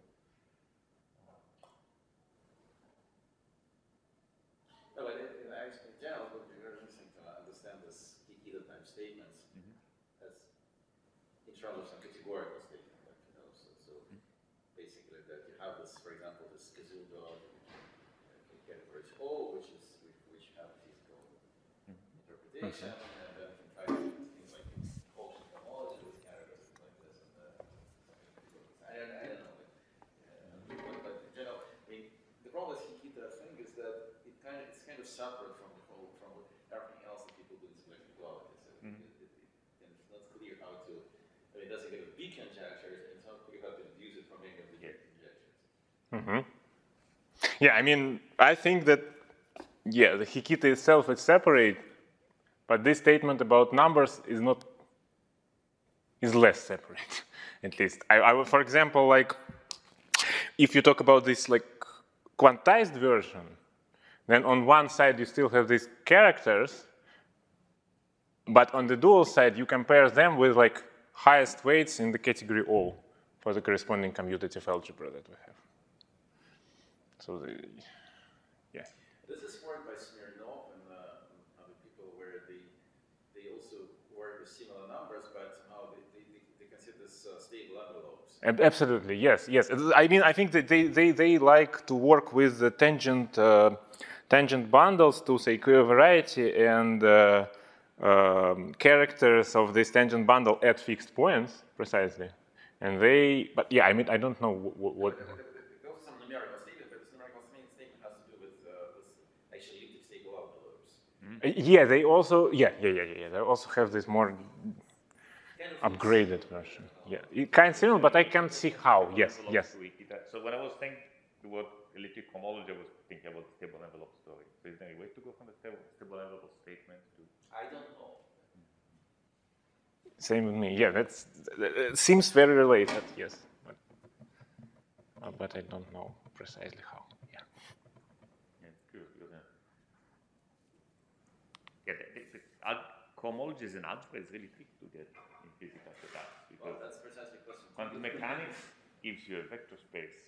No, but in general, it would be very interesting to understand this Hikita type statements as in terms of some categorical statement, like, so basically that you have this, for example, this Kazundo categories O, which have physical interpretation, and then can try to do things like quotient homology with characters like this, and I don't know, but in general, I mean, the problem with Hikita thing is that it's kind of separate from everything else that people do in selective duality. So and it's not clear how to. I mean, it doesn't give a B conjectures, and it's not clear how to deduce it from any of the conjectures. Mm-hmm. Yeah, I mean, I think that, yeah, the Hikita itself is separate, but this statement about numbers is less separate, at least. I would, for example, like, if you talk about this, like, quantized version, then on one side you still have these characters, but on the dual side you compare them with, like, highest weights in the category O for the corresponding commutative algebra that we have. So, yeah. This is work by Smirnov and other people where they also work with similar numbers, but somehow they consider this stable envelopes. Absolutely, yes. I mean, I think that they like to work with the tangent bundles to say covariety and characters of this tangent bundle at fixed points, precisely. And but yeah, I mean, I don't know what. There was some numerical statement, but this numerical statement has to do with this actually elliptic stable envelopes. Yeah, they also, they also have this more upgraded version. Yeah, it kind of similar, but I can't see how. Yes. So when I was thinking the word elliptic cohomology, I was thinking about the stable envelope story. So is there any way to go from the stable envelope statement to? I don't know. Same with me. Yeah, it seems very related. Yes, but I don't know precisely how. Yeah. Yeah, it's good. Cohomology as an algebra is really tricky to get in physical setups because that's precisely the question. Quantum mechanics gives you a vector space.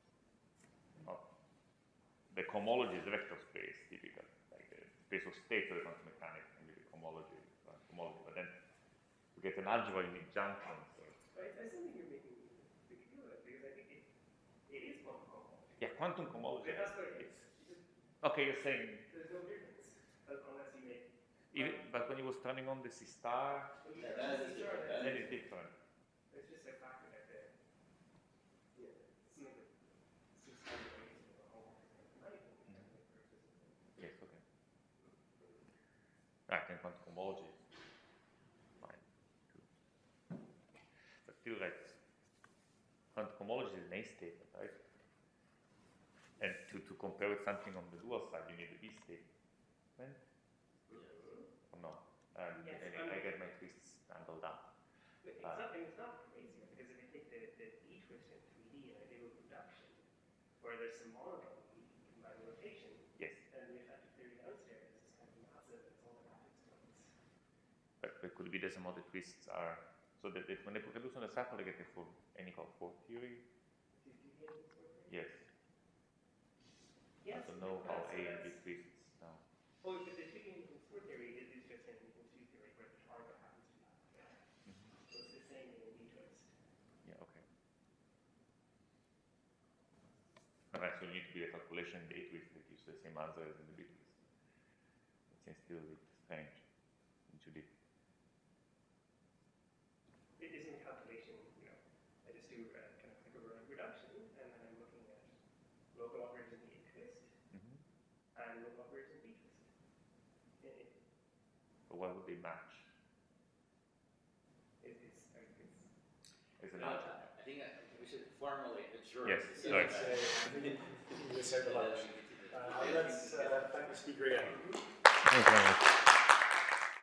The cohomology is a vector space, typically, like the space of states of the quantum mechanics can be the cohomology. But then to get an algebra, you need junctions. I think you're making a big deal of it because I think it is quantum cohomology. Yeah, quantum cohomology. That's what it is. Okay, you're saying. There's no difference unless you make But when he was turning on the C star, then it's different. It's just a factor that the, something that 600 ways to the whole Yes, okay. Right, and quantum homology. Fine. But still, right, quantum homology is an A statement, right? And to compare with something on the dual side, you need the B statement. Or no? I get my twists tangled up. It's not crazy because if you take the E twist in 3D and I do a reduction where there's some monogon combined rotation, Yes. and the effective theory downstairs is kind of massive. It's all the matrix terms. But it could be that some of the twists are so that when they reduce on the sample, they get the full N equal 4 theory. Yes. Yes. I don't know how A and B twists now. Oh, but the 2 equals 4 theory is just an equal 2 theory where the target happens to be that. So it's the same in B twist. Yeah, okay. Alright, so you need to do a calculation in the A twist that gives the same answer as in the B twist. It seems still a bit strange in 2D. It isn't a calculation, I just do kind of like a reduction, and then I'm looking at local operators in the A twist and local operators in B twist. But why would they match? Is it I think we should formulate the jury. Yes, sorry. You say the lunch. Let's thank the speaker again. Thank you very much.